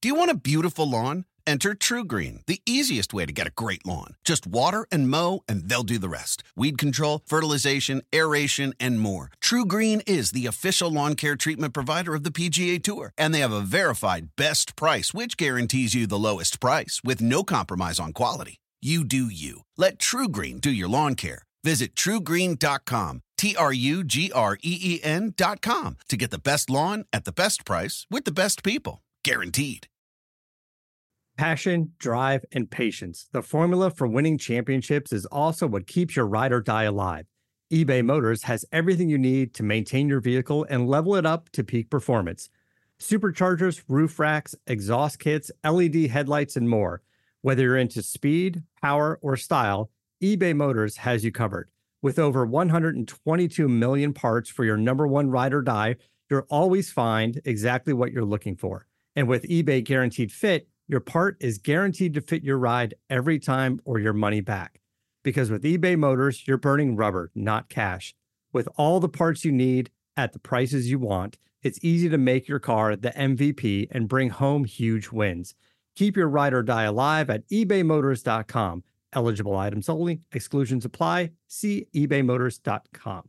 Do you want a beautiful lawn? Enter TruGreen, the easiest way to get a great lawn. Just water and mow, and they'll do the rest. Weed control, fertilization, aeration, and more. TruGreen is the official lawn care treatment provider of the PGA Tour, and they have a verified best price, which guarantees you the lowest price with no compromise on quality. You do you. Let TruGreen do your lawn care. Visit TruGreen.com, TruGreen.com, to get the best lawn at the best price with the best people. Guaranteed. Passion, drive, and patience. The formula for winning championships is also what keeps your ride or die alive. eBay Motors has everything you need to maintain your vehicle and level it up to peak performance. Superchargers, roof racks, exhaust kits, LED headlights, and more. Whether you're into speed, power, or style, eBay Motors has you covered. With over 122 million parts for your number one ride or die, you'll always find exactly what you're looking for. And with eBay Guaranteed Fit, your part is guaranteed to fit your ride every time or your money back. Because with eBay Motors, you're burning rubber, not cash. With all the parts you need at the prices you want, it's easy to make your car the MVP and bring home huge wins. Keep your ride or die alive at ebaymotors.com. Eligible items only. Exclusions apply. See ebaymotors.com.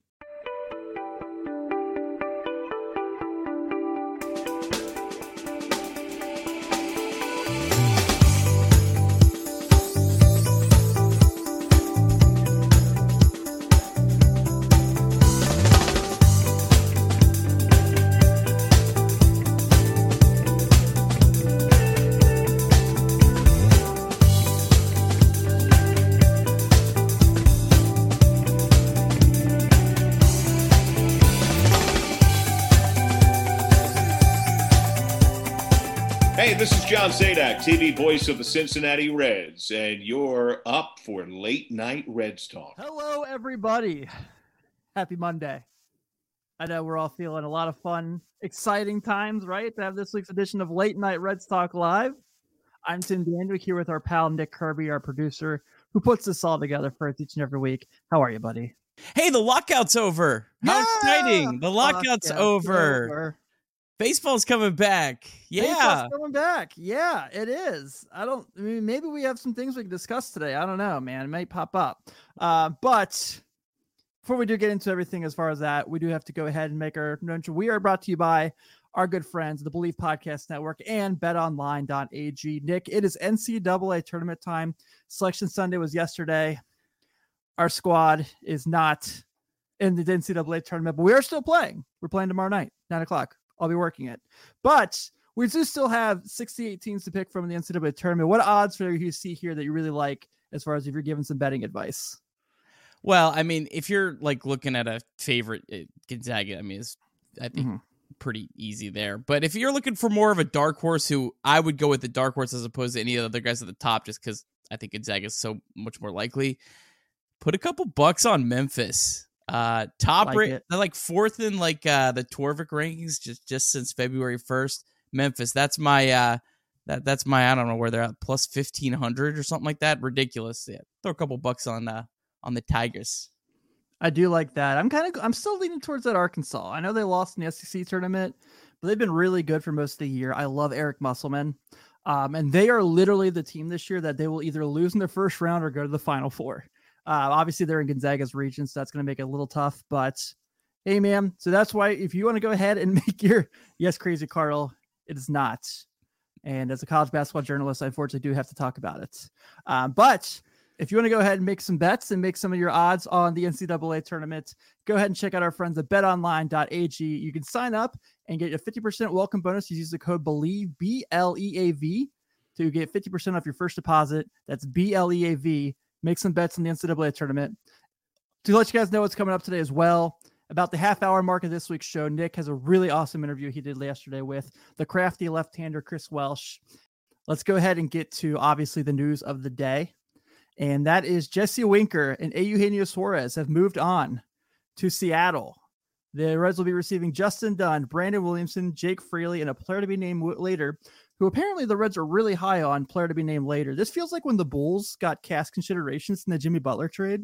Hey, this is John Sadak, TV voice of the Cincinnati Reds, and you're up for Late Night Reds Talk. Hello, everybody. Happy Monday. I know we're all feeling a lot of fun, exciting times, right, to have this week's edition of Late Night Reds Talk Live. I'm Tim Dandwick here with our pal Nick Kirby, our producer, who puts this all together for us each and every week. How are you, buddy? Hey, the lockout's over. How exciting. The lockout's over. Baseball's coming back. Yeah. Baseball's coming back. Yeah, it is. Maybe we have some things we can discuss today. I don't know, man. It might pop up. But before we do get into everything as far as that, we do have to go ahead and make our mention. We are brought to you by our good friends, the Believe Podcast Network and betonline.ag. Nick, it is NCAA tournament time. Selection Sunday was yesterday. Our squad is not in the NCAA tournament, but we are still playing. We're playing tomorrow night, 9:00. I'll be working it. But we do still have 68 teams to pick from in the NCAA tournament. What odds for you see here that you really like as far as if you're giving some betting advice? Well, I mean, if you're like looking at a favorite, Gonzaga, I mean, I think pretty easy there. But if you're looking for more of a dark horse, who I would go with the dark horse as opposed to any of the other guys at the top, just because I think Gonzaga is so much more likely, put a couple bucks on Memphis. Top rate, they're like fourth in like the Torvik rankings just since February 1st. Memphis, that's my that's my I don't know where they're at, plus 1,500 or something like that. Ridiculous. Yeah, throw a couple bucks on the Tigers. I do like that. I'm still leaning towards that Arkansas. I know they lost in the SEC tournament, but they've been really good for most of the year. I love Eric Musselman. And they are literally the team this year that they will either lose in the first round or go to the Final Four. Obviously, they're in Gonzaga's region, so that's going to make it a little tough. But, hey, man, so that's why if you want to go ahead and make your – yes, Crazy Carl, it is not. And as a college basketball journalist, I unfortunately do have to talk about it. But if you want to go ahead and make some bets and make some of your odds on the NCAA tournament, go ahead and check out our friends at betonline.ag. You can sign up and get a 50% welcome bonus. You use the code BELIEVE, B-L-E-A-V, to get 50% off your first deposit. That's B-L-E-A-V. Make some bets in the NCAA tournament. To let you guys know what's coming up today as well, about the half-hour mark of this week's show, Nick has a really awesome interview he did yesterday with the crafty left-hander Chris Welsh. Let's go ahead and get to, obviously, the news of the day. And that is Jesse Winker and Eugenio Suarez have moved on to Seattle. The Reds will be receiving Justin Dunn, Brandon Williamson, Jake Fraley, and a player to be named later, who apparently the Reds are really high on, player to be named later. This feels like when the Bulls got cast considerations in the Jimmy Butler trade,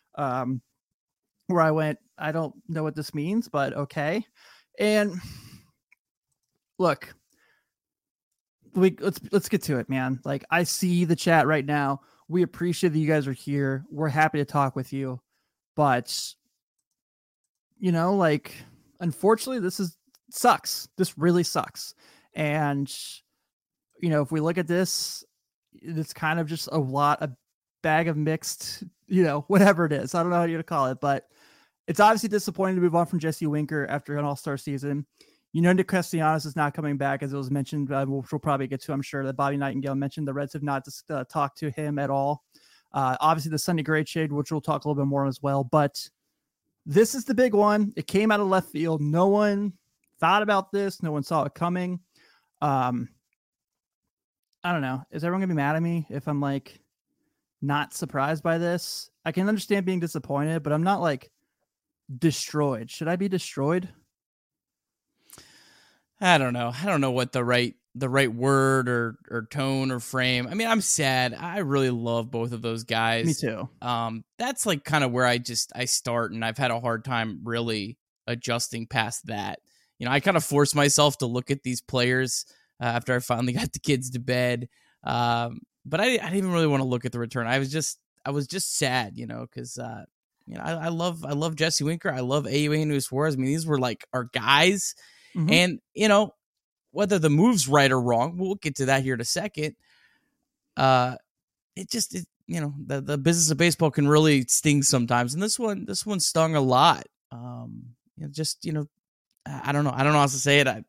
where I went, I don't know what this means, but okay. And look, let's get to it, man. Like, I see the chat right now. We appreciate that you guys are here. We're happy to talk with you, but like, unfortunately, this sucks. This really sucks. And if we look at this, it's kind of just a bag of mixed, whatever it is. I don't know how you're to call it, but it's obviously disappointing to move on from Jesse Winker after an All-Star season. Nick Castellanos is not coming back, as it was mentioned, which we'll probably get to, I'm sure, that Bobby Nightingale mentioned. The Reds have not talked to him at all. Obviously, the Sonny Gray trade, which we'll talk a little bit more on as well. But this is the big one. It came out of left field. No one thought about this. No one saw it coming. I don't know. Is everyone going to be mad at me if I'm, like, not surprised by this? I can understand being disappointed, but I'm not, like, destroyed. Should I be destroyed? I don't know. I don't know what the right word or tone or frame. I mean, I'm sad. I really love both of those guys. Me too. That's like kind of where I start, and I've had a hard time really adjusting past that. I kind of force myself to look at these players after I finally got the kids to bed. But I didn't even really want to look at the return. I was just sad, because I love Jesse Winker. I love Eugenio Suarez. I mean, these were like our guys. Mm-hmm. And, whether the move's right or wrong, we'll get to that here in a second. The business of baseball can really sting sometimes. And this one stung a lot. I don't know. I don't know how to say it.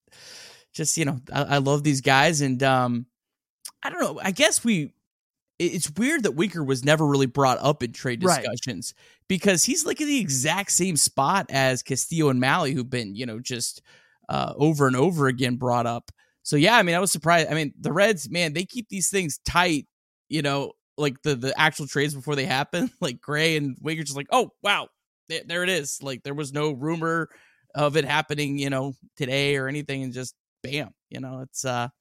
I love these guys. And I don't know. I guess it's weird that Winker was never really brought up in trade discussions, because he's like in the exact same spot as Castillo and Mahle, who've been, just over and over again brought up. So yeah, I mean, I was surprised. I mean, the Reds, man, they keep these things tight, like the actual trades before they happen. Like Gray and Winker just like, oh wow, there it is. Like there was no rumor of it happening, today or anything, and just bam, it's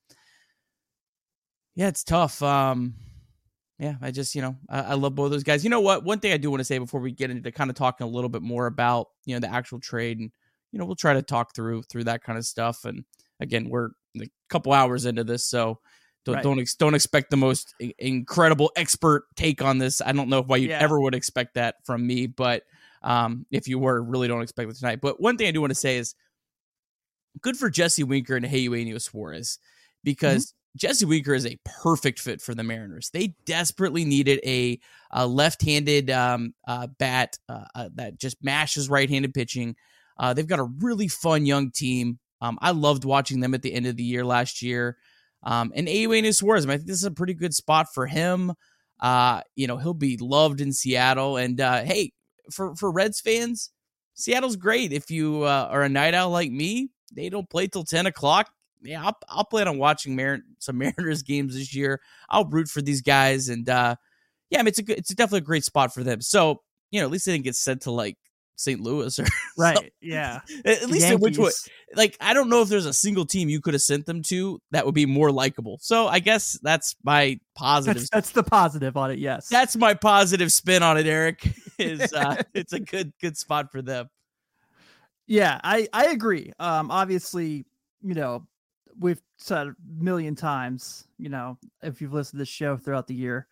it's tough. Yeah, I just, I love both those guys. You know what? One thing I do want to say before we get into kind of talking a little bit more about, the actual trade, and, we'll try to talk through that kind of stuff. And again, we're a couple hours into this, so don't expect the most incredible expert take on this. I don't know why you ever would expect that from me, but if you were, really don't expect it tonight. But one thing I do want to say is good for Jesse Winker and Eugenio Suarez, because Jesse Winker is a perfect fit for the Mariners. They desperately needed a left-handed bat that just mashes right-handed pitching. They've got a really fun young team. I loved watching them at the end of the year last year. And Eugenio Suarez, I think this is a pretty good spot for him. He'll be loved in Seattle. And hey, for Reds fans, Seattle's great. If you are a night owl like me, they don't play till 10 o'clock. Yeah, I'll plan on watching some Mariners games this year. I'll root for these guys, and I mean, it's definitely a great spot for them. So at least they didn't get sent to like St. Louis or right. something. Yeah, at least in which way. Like, I don't know if there's a single team you could have sent them to that would be more likable. So I guess that's my positive. That's the positive on it. Yes, that's my positive spin on it. Eric is it's a good spot for them. Yeah, I agree. Obviously, we've said a million times, if you've listened to this show throughout the year,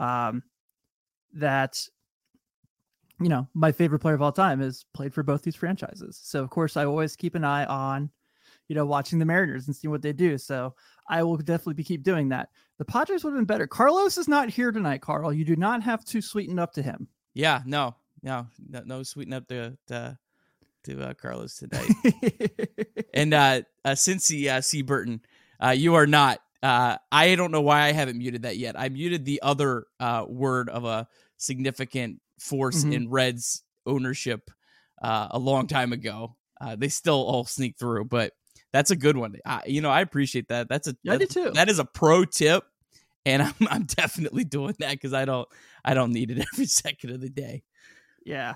that, my favorite player of all time has played for both these franchises. So, of course, I always keep an eye on, watching the Mariners and seeing what they do. So I will definitely keep doing that. The Padres would have been better. Carlos is not here tonight, Carl. You do not have to sweeten up to him. Yeah, no sweeten up to Carlos tonight. And Cincy C. Burton, you are not. I don't know why I haven't muted that yet. I muted the other word of a significant force in Reds ownership a long time ago. They still all sneak through, but that's a good one. I appreciate that. I do too. That is a pro tip, and I'm definitely doing that because I don't need it every second of the day. Yeah.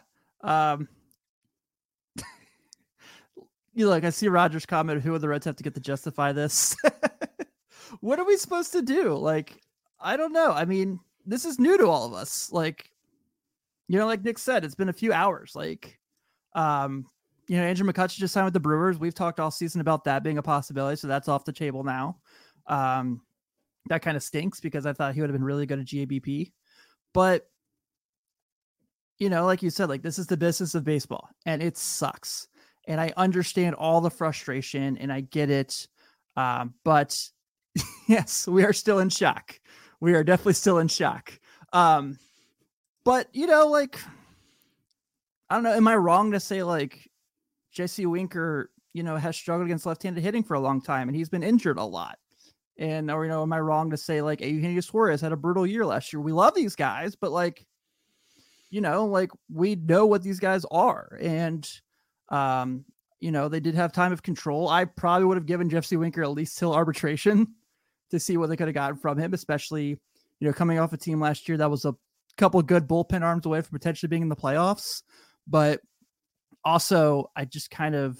Look, I see Roger's comment, who would the Reds have to get to justify this? What are we supposed to do? Like, I don't know. I mean, this is new to all of us. Like, like Nick said, it's been a few hours. Like, Andrew McCutchen just signed with the Brewers. We've talked all season about that being a possibility, so that's off the table now. That kind of stinks because I thought he would have been really good at GABP. But, like you said, like this is the business of baseball and it sucks. And I understand all the frustration and I get it. But yes, we are still in shock. We are definitely still in shock. But, like, I don't know. Am I wrong to say like Jesse Winker, has struggled against left-handed hitting for a long time and he's been injured a lot? And, or, am I wrong to say like Eugenio Suarez had a brutal year last year? We love these guys, but like, like we know what these guys are. And, they did have time of control. I probably would have given Jesse Winker at least till arbitration to see what they could have gotten from him, especially, coming off a team last year that was a couple of good bullpen arms away from potentially being in the playoffs. But also, I just kind of,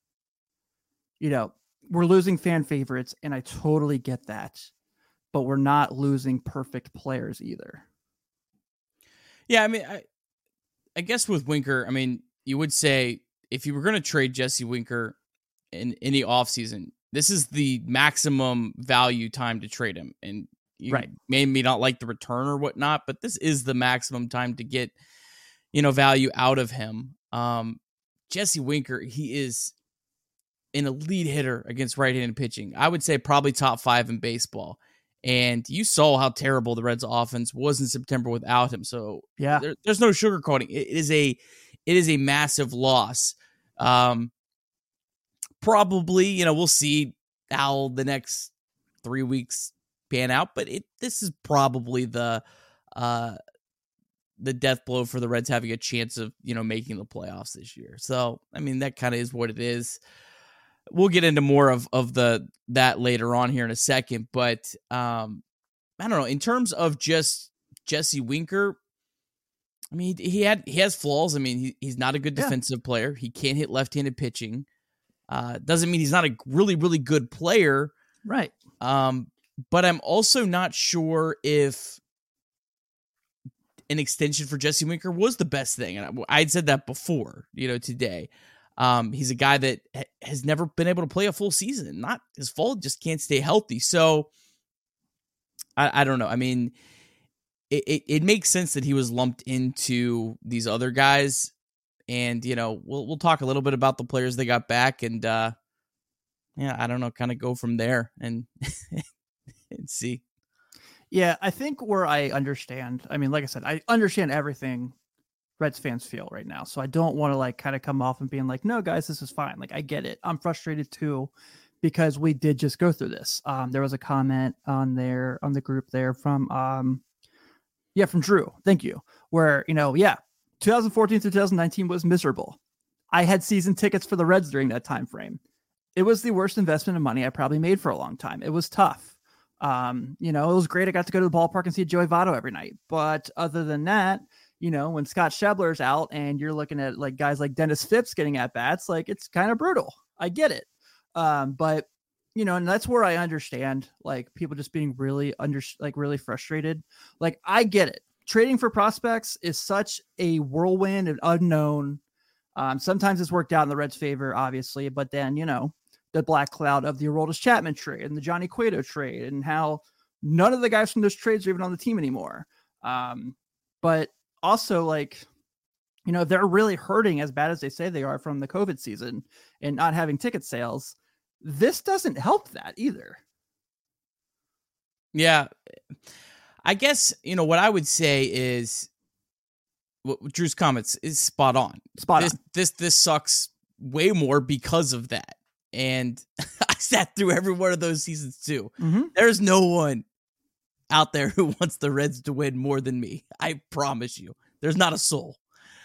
we're losing fan favorites, and I totally get that, but we're not losing perfect players either. Yeah, I mean, I guess with Winker, I mean, you would say if you were going to trade Jesse Winker in the offseason, this is the maximum value time to trade him. And you may not like the return or whatnot, but this is the maximum time to get, value out of him. Jesse Winker, he is an elite hitter against right-handed pitching. I would say probably top 5 in baseball. And you saw how terrible the Reds offense was in September without him. So yeah, there's no sugarcoating. It is a massive loss. Probably, we'll see how the next 3 weeks pan out, but this is probably the death blow for the Reds having a chance of, making the playoffs this year. So, I mean, that kind of is what it is. We'll get into more of that later on here in a second, but I don't know. In terms of just Jesse Winker, I mean, he has flaws. I mean, he's not a good defensive player. He can't hit left-handed pitching. Doesn't mean he's not a really, really good player. Right. But I'm also not sure if an extension for Jesse Winker was the best thing. And I'd said that before, today. He's a guy that has never been able to play a full season. Not his fault, just can't stay healthy. So I don't know. I mean, it makes sense that he was lumped into these other guys. And, we'll talk a little bit about the players they got back and, I don't know, kind of go from there and, and see. Yeah, I think where I understand, I mean, like I said, I understand everything Reds fans feel right now. So I don't want to like kind of come off and being like, no, guys, this is fine. Like, I get it. I'm frustrated too, because we did just go through this. There was a comment on the group there from Drew. Thank you. Where, 2014 through 2019 was miserable. I had season tickets for the Reds during that time frame. It was the worst investment of money I probably made for a long time. It was tough. It was great. I got to go to the ballpark and see Joey Votto every night. But other than that, when Scott Schebler's out and you're looking at like guys like Dennis Phipps getting at bats, like it's kind of brutal. I get it. But and that's where I understand like people just being really really frustrated. Like I get it. Trading for prospects is such a whirlwind and unknown. Sometimes it's worked out in the Reds' favor, obviously, but then, the black cloud of the Aroldis Chapman trade and the Johnny Cueto trade and how none of the guys from those trades are even on the team anymore. But also like, they're really hurting as bad as they say they are from the COVID season and not having ticket sales. This doesn't help that either. Yeah. I guess, what I would say is Drew's comments is spot on. This sucks way more because of that. And I sat through every one of those seasons too. Mm-hmm. There's no one out there who wants the Reds to win more than me. I promise you. There's not a soul.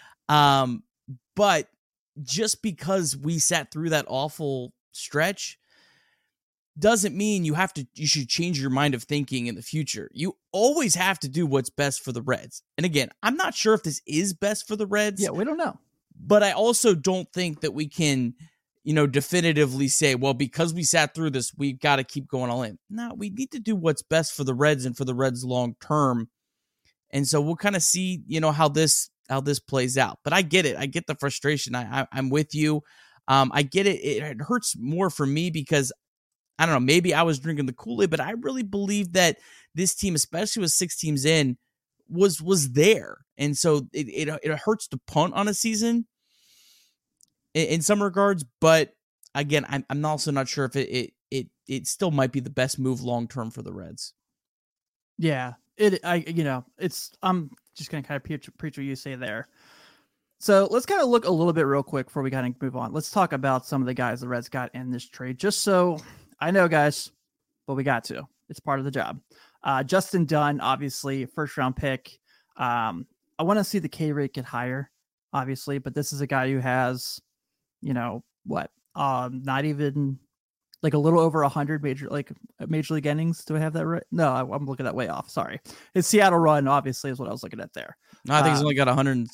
But just because we sat through that awful stretch doesn't mean you should change your mind of thinking in the future. You always have to do what's best for the Reds. And again, I'm not sure if this is best for the Reds. Yeah, we don't know. But I also don't think that we can, definitively say, well, because we sat through this, we've got to keep going all in. No, we need to do what's best for the Reds and for the Reds long term. And so we'll kind of see, how this plays out. But I get it. I get the frustration. I'm with you. I get it. It hurts more for me because I don't know, maybe I was drinking the Kool-Aid, but I really believe that this team, especially with 6 teams in, was there. And so it hurts to punt on a season in some regards, but again, I'm also not sure if it still might be the best move long term for the Reds. Yeah, I'm just gonna kind of preach what you say there. So let's kind of look a little bit real quick before we kind of move on. Let's talk about some of the guys the Reds got in this trade, just so I know, guys, but we got to. It's part of the job. Justin Dunn, obviously, first round pick. I want to see the K rate get higher, obviously, but this is a guy who has, not even like a little over 100 major league innings. Do I have that right? No, I'm looking that way off. Sorry. His Seattle run, obviously, is what I was looking at there. No, I think he's only got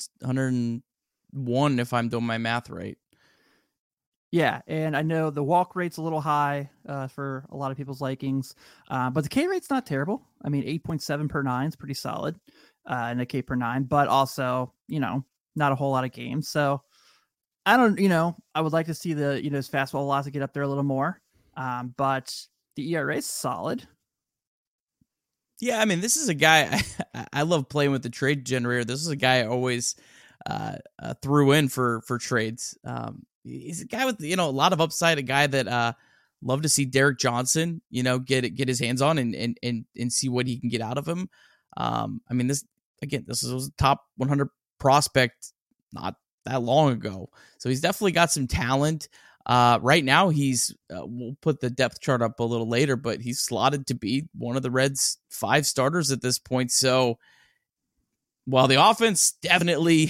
101 if I'm doing my math right. Yeah, and I know the walk rate's a little high for a lot of people's likings, but the K rate's not terrible. I mean, 8.7 per 9 is pretty solid, and a K per 9, but also, not a whole lot of games. So I don't, I would like to see the, his fastball velocity get up there a little more, but the ERA is solid. Yeah, I mean, this is a guy I love playing with the trade generator. This is a guy I always threw in for trades. He's a guy with a lot of upside. A guy that love to see Derek Johnson get his hands on and see what he can get out of him. I mean, this was a top 100 prospect not that long ago, so he's definitely got some talent. Right now, he's we'll put the depth chart up a little later, but he's slotted to be one of the Reds' 5 starters at this point. So while the offense definitely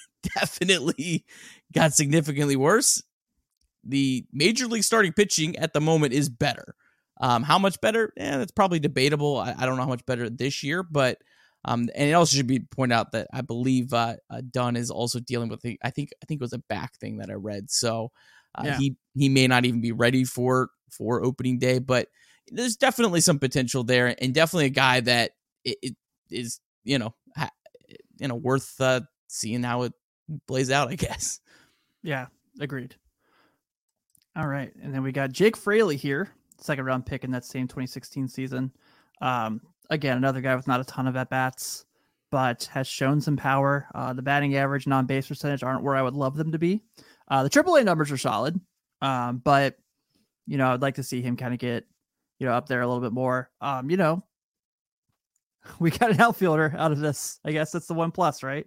got significantly worse, the major league starting pitching at the moment is better. How much better? That's probably debatable. I don't know how much better this year, but and it also should be pointed out that I believe Dunn is also dealing with I think it was a back thing that I read. So he may not even be ready for opening day, but there's definitely some potential there, and definitely a guy that it is worth seeing how it plays out, I guess. Yeah, agreed. All right, and then we got Jake Fraley here, second round pick in that same 2016 season. Again, another guy with not a ton of at bats, but has shown some power. The batting average and on-base percentage aren't where I would love them to be. The AAA numbers are solid, but I'd like to see him kind of get up there a little bit more. We got an outfielder out of this. I guess that's the one plus, right?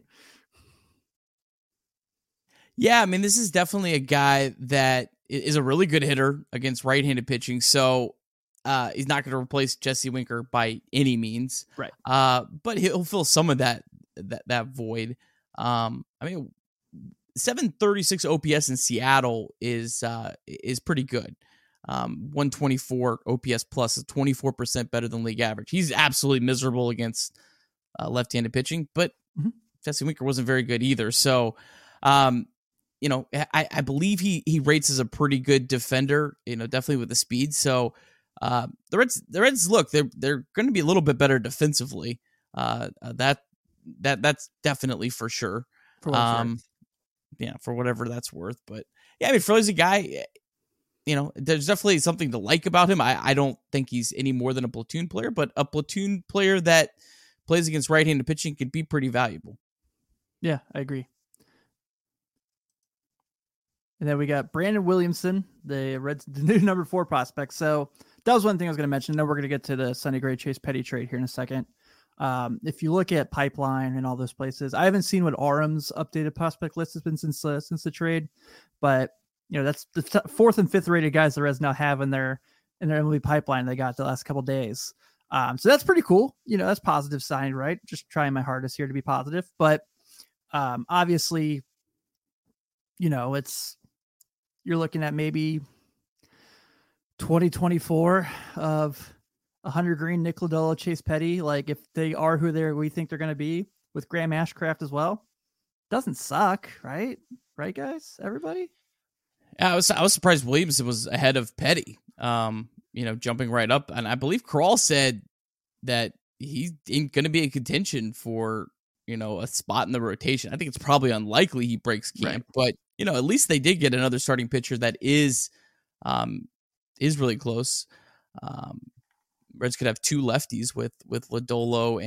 Yeah, I mean, this is definitely a guy that is a really good hitter against right-handed pitching. So he's not going to replace Jesse Winker by any means, right? But he'll fill some of that void. I mean, 736 OPS in Seattle is pretty good. 124 OPS plus is 24% better than league average. He's absolutely miserable against left-handed pitching, but Jesse Winker wasn't very good either. So, I believe he rates as a pretty good defender, definitely with the speed. So the Reds look, they're going to be a little bit better defensively. That's definitely for sure. For whatever that's worth. But yeah, I mean, Fraley's a guy, there's definitely something to like about him. I don't think he's any more than a platoon player, but a platoon player that plays against right-handed pitching could be pretty valuable. Yeah, I agree. And then we got Brandon Williamson, the Reds' new number 4 prospect. So that was one thing I was going to mention. Then we're going to get to the Sonny Gray Chase Petty trade here in a second. If you look at Pipeline and all those places, I haven't seen what Arum's updated prospect list has been since the trade, but that's the 4th and 5th rated guys the Reds now have in their MLB pipeline they got the last couple days. So that's pretty cool. That's positive sign, right? Just trying my hardest here to be positive, but obviously, you're looking at maybe 2024 of 100 Green, Nick Lodolo, Chase Petty. Like if they are who we think they're going to be with Graham Ashcraft as well, doesn't suck, right? Right, guys, everybody. Yeah, I was surprised Williamson was ahead of Petty. Jumping right up, and I believe Krall said that he's going to be in contention for a spot in the rotation. I think it's probably unlikely he breaks camp, right. But at least they did get another starting pitcher that is is really close. Reds could have two lefties with Lodolo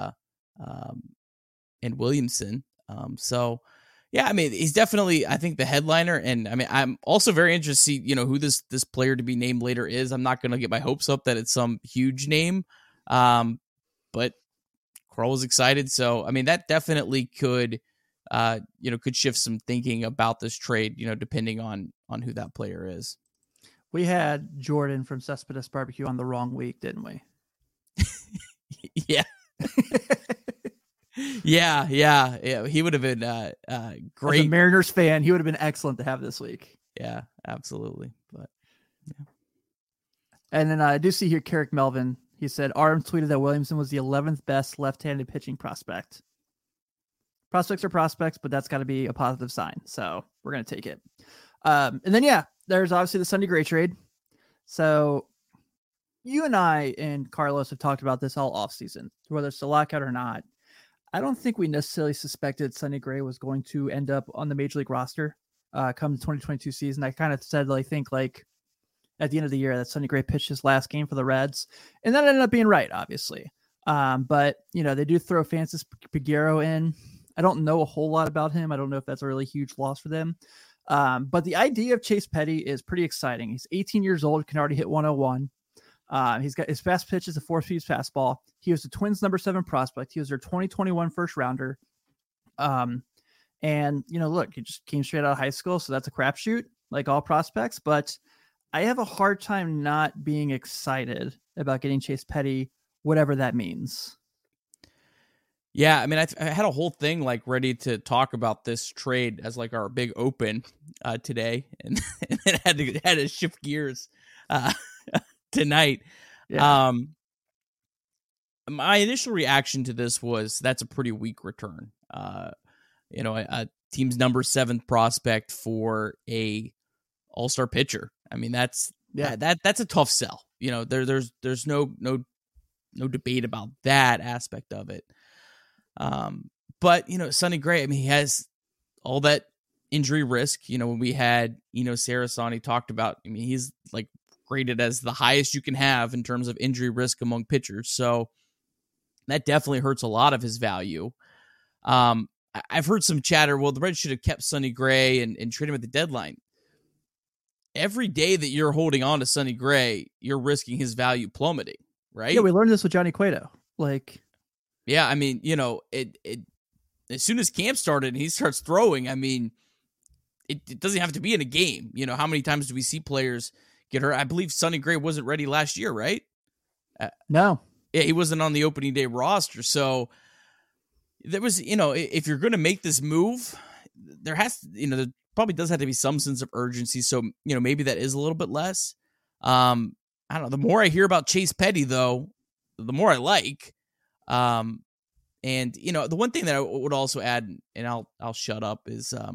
and Williamson. So yeah, I mean, he's definitely, I think, the headliner. And I mean, I'm also very interested to see, who this player to be named later is. I'm not going to get my hopes up that it's some huge name. But Carl was excited. So, I mean, that definitely could shift some thinking about this trade, depending on who that player is. We had Jordan from Cespedes Barbecue on the wrong week, didn't we? Yeah. Yeah. He would have been great. As a Mariners fan, he would have been excellent to have this week. Yeah, absolutely. But yeah. And then I do see here Carrick Melvin. He said RM tweeted that Williamson was the 11th best left-handed pitching prospect. Prospects are prospects, but that's got to be a positive sign. So we're going to take it. And then, there's obviously the Sonny Gray trade. So you and I and Carlos have talked about this all offseason, whether it's the lockout or not. I don't think we necessarily suspected Sonny Gray was going to end up on the Major League roster come the 2022 season. I kind of said, I think at the end of the year that Sonny Gray pitched his last game for the Reds, and that ended up being right, obviously. But, they do throw Francis Peguero in. I don't know a whole lot about him. I don't know if that's a really huge loss for them. But the idea of Chase Petty is pretty exciting. He's 18 years old, can already hit 101. He's got his fast pitch is a 4-speed fastball. He was the Twins' number 7 prospect. He was their 2021 first rounder. And look, he just came straight out of high school, so that's a crapshoot, like all prospects. But I have a hard time not being excited about getting Chase Petty, whatever that means. Yeah, I mean, I had a whole thing ready to talk about this trade as our big open today, and then had to shift gears tonight. Yeah. My initial reaction to this was that's a pretty weak return. A team's number 7 prospect for a all-star pitcher. I mean, that's a tough sell. There's no debate about that aspect of it. But Sonny Gray, I mean, he has all that injury risk. When we had Sarasani, he talked about, I mean, he's graded as the highest you can have in terms of injury risk among pitchers. So that definitely hurts a lot of his value. I've heard some chatter, well, the Reds should have kept Sonny Gray and trade him at the deadline. Every day that you're holding on to Sonny Gray, you're risking his value plummeting, right? Yeah, we learned this with Johnny Cueto. Yeah, I mean, it as soon as camp started and he starts throwing, I mean, it doesn't have to be in a game. How many times do we see players get hurt? I believe Sonny Gray wasn't ready last year, right? No. Yeah, he wasn't on the opening day roster. So there was, if you're going to make this move, there there probably does have to be some sense of urgency. So, maybe that is a little bit less. I don't know. The more I hear about Chase Petty, though, the more I like. And the one thing that I would also add, and I'll shut up, is a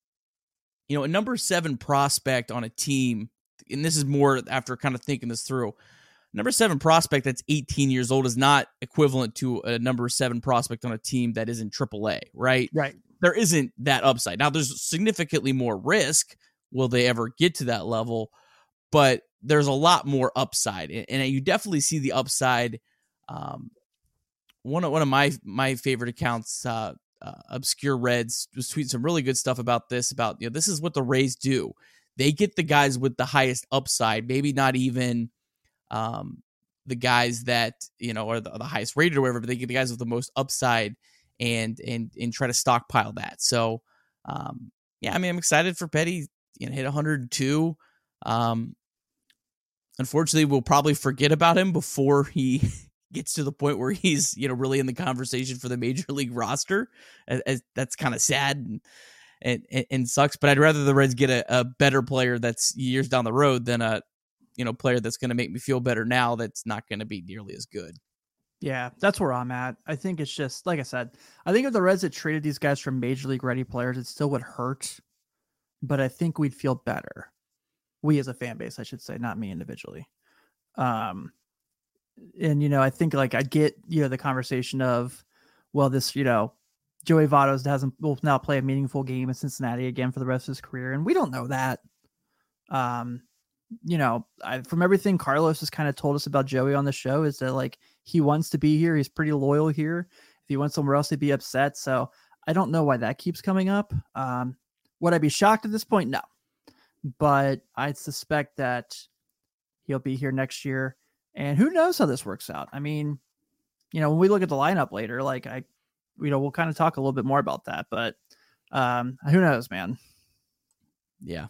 number 7 prospect on a team, and this is more after kind of thinking this through. Number 7 prospect that's 18 years old is not equivalent to a number 7 prospect on a team that is in AAA, right? Right. There isn't that upside. Now, there's significantly more risk. Will they ever get to that level? But there's a lot more upside, and you definitely see the upside. One of my favorite accounts, Obscure Reds, was tweeting some really good stuff about this. About this is what the Rays do. They get the guys with the highest upside, maybe not even the guys that are the highest rated or whatever, but they get the guys with the most upside and try to stockpile that. So yeah, I mean, I'm excited for Petty. Hit 102. Unfortunately, we'll probably forget about him before he gets to the point where he's really in the conversation for the major league roster. That's kind of sad and sucks. But I'd rather the Reds get a better player that's years down the road than a player that's going to make me feel better now that's not going to be nearly as good. Yeah, that's where I'm at. I think it's just, like I said, I think if the Reds had traded these guys for major league ready players, it still would hurt, but I think we'd feel better. We as a fan base, I should say, not me individually. And, I think I get, the conversation of, well, this, Joey Votto will now play a meaningful game in Cincinnati again for the rest of his career. And we don't know that. from everything Carlos has kind of told us about Joey on the show is that like he wants to be here. He's pretty loyal here. If he went somewhere else, he'd be upset. So I don't know why that keeps coming up. Would I be shocked at this point? No, but I'd suspect that he'll be here next year. And who knows how this works out? I mean, when we look at the lineup later, like we'll kind of talk a little bit more about that, but who knows, man? Yeah.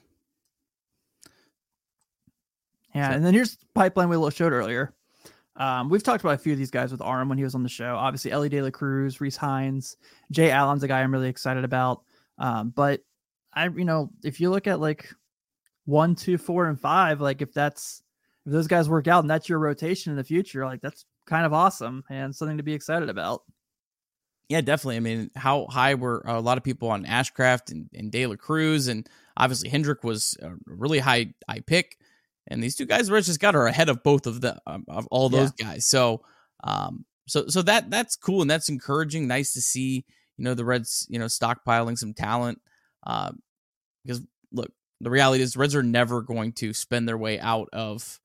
Yeah. And then here's the pipeline we showed earlier. We've talked about a few of these guys with Arm when he was on the show. Obviously, Ellie De La Cruz, Reese Hines, Jay Allen's a guy I'm really excited about. But if you look at like 1, 2, 4, and 5, like if those guys work out and that's your rotation in the future, like that's kind of awesome and something to be excited about. Yeah, definitely. I mean, how high were a lot of people on Ashcraft and De La Cruz, and obviously Hendrick was a really high pick. And these two guys, Rich just got are ahead of both of all those guys. So, so that's cool and that's encouraging. Nice to see, the Reds, stockpiling some talent. Because look, the reality is, the Reds are never going to spend their way out of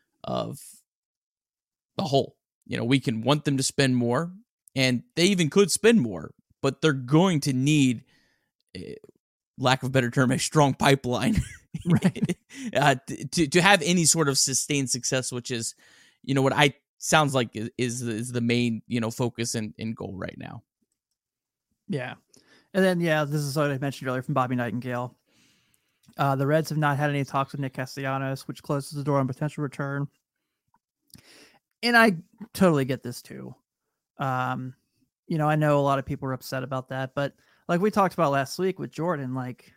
the hole. We can want them to spend more, and they even could spend more, but they're going to need, lack of a better term, a strong pipeline. Right. To have any sort of sustained success, which is, what sounds like is the main, focus and goal right now. Yeah. And then, this is what I mentioned earlier from Bobby Nightingale. The Reds have not had any talks with Nick Castellanos, which closes the door on potential return. And I totally get this too. I know a lot of people are upset about that, but like we talked about last week with Jordan, like,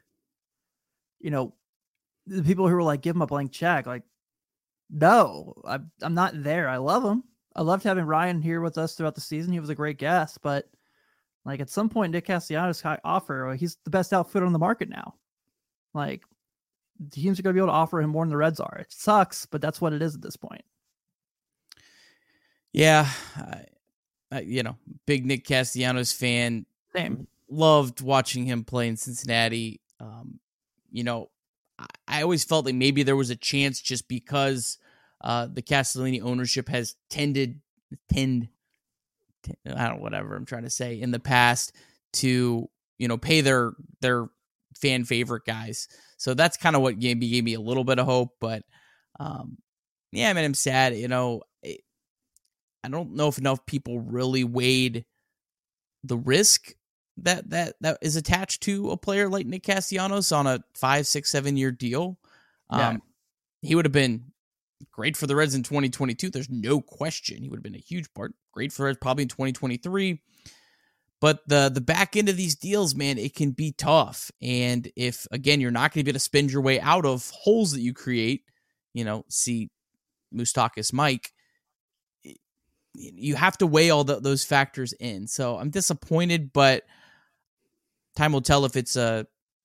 the people who were like, give him a blank check. Like, no, I'm not there. I love him. I loved having Ryan here with us throughout the season. He was a great guest, but like at some point, Nick Castellanos offer, he's the best outfitter on the market now. Like, teams are going to be able to offer him more than the Reds are. It sucks, but that's what it is at this point. Yeah. Big Nick Castellanos fan. Same. Loved watching him play in Cincinnati. I always felt like maybe there was a chance just because the Castellini ownership has tended, I don't know, whatever I'm trying to say, in the past to, pay their fan favorite guys. So that's kind of what gave me a little bit of hope. But yeah, I mean, I'm sad. I don't know if enough people really weighed the risk that is attached to a player like Nick Castellanos on a 5, 6, 7 year deal. He would have been great for the Reds in 2022. There's no question. He would have been a huge part. Great for the Reds probably in 2023. But the back end of these deals, man, it can be tough. And if, again, you're not going to be able to spend your way out of holes that you create, see Moustakas Mike, you have to weigh all those factors in. So I'm disappointed, but time will tell if it's a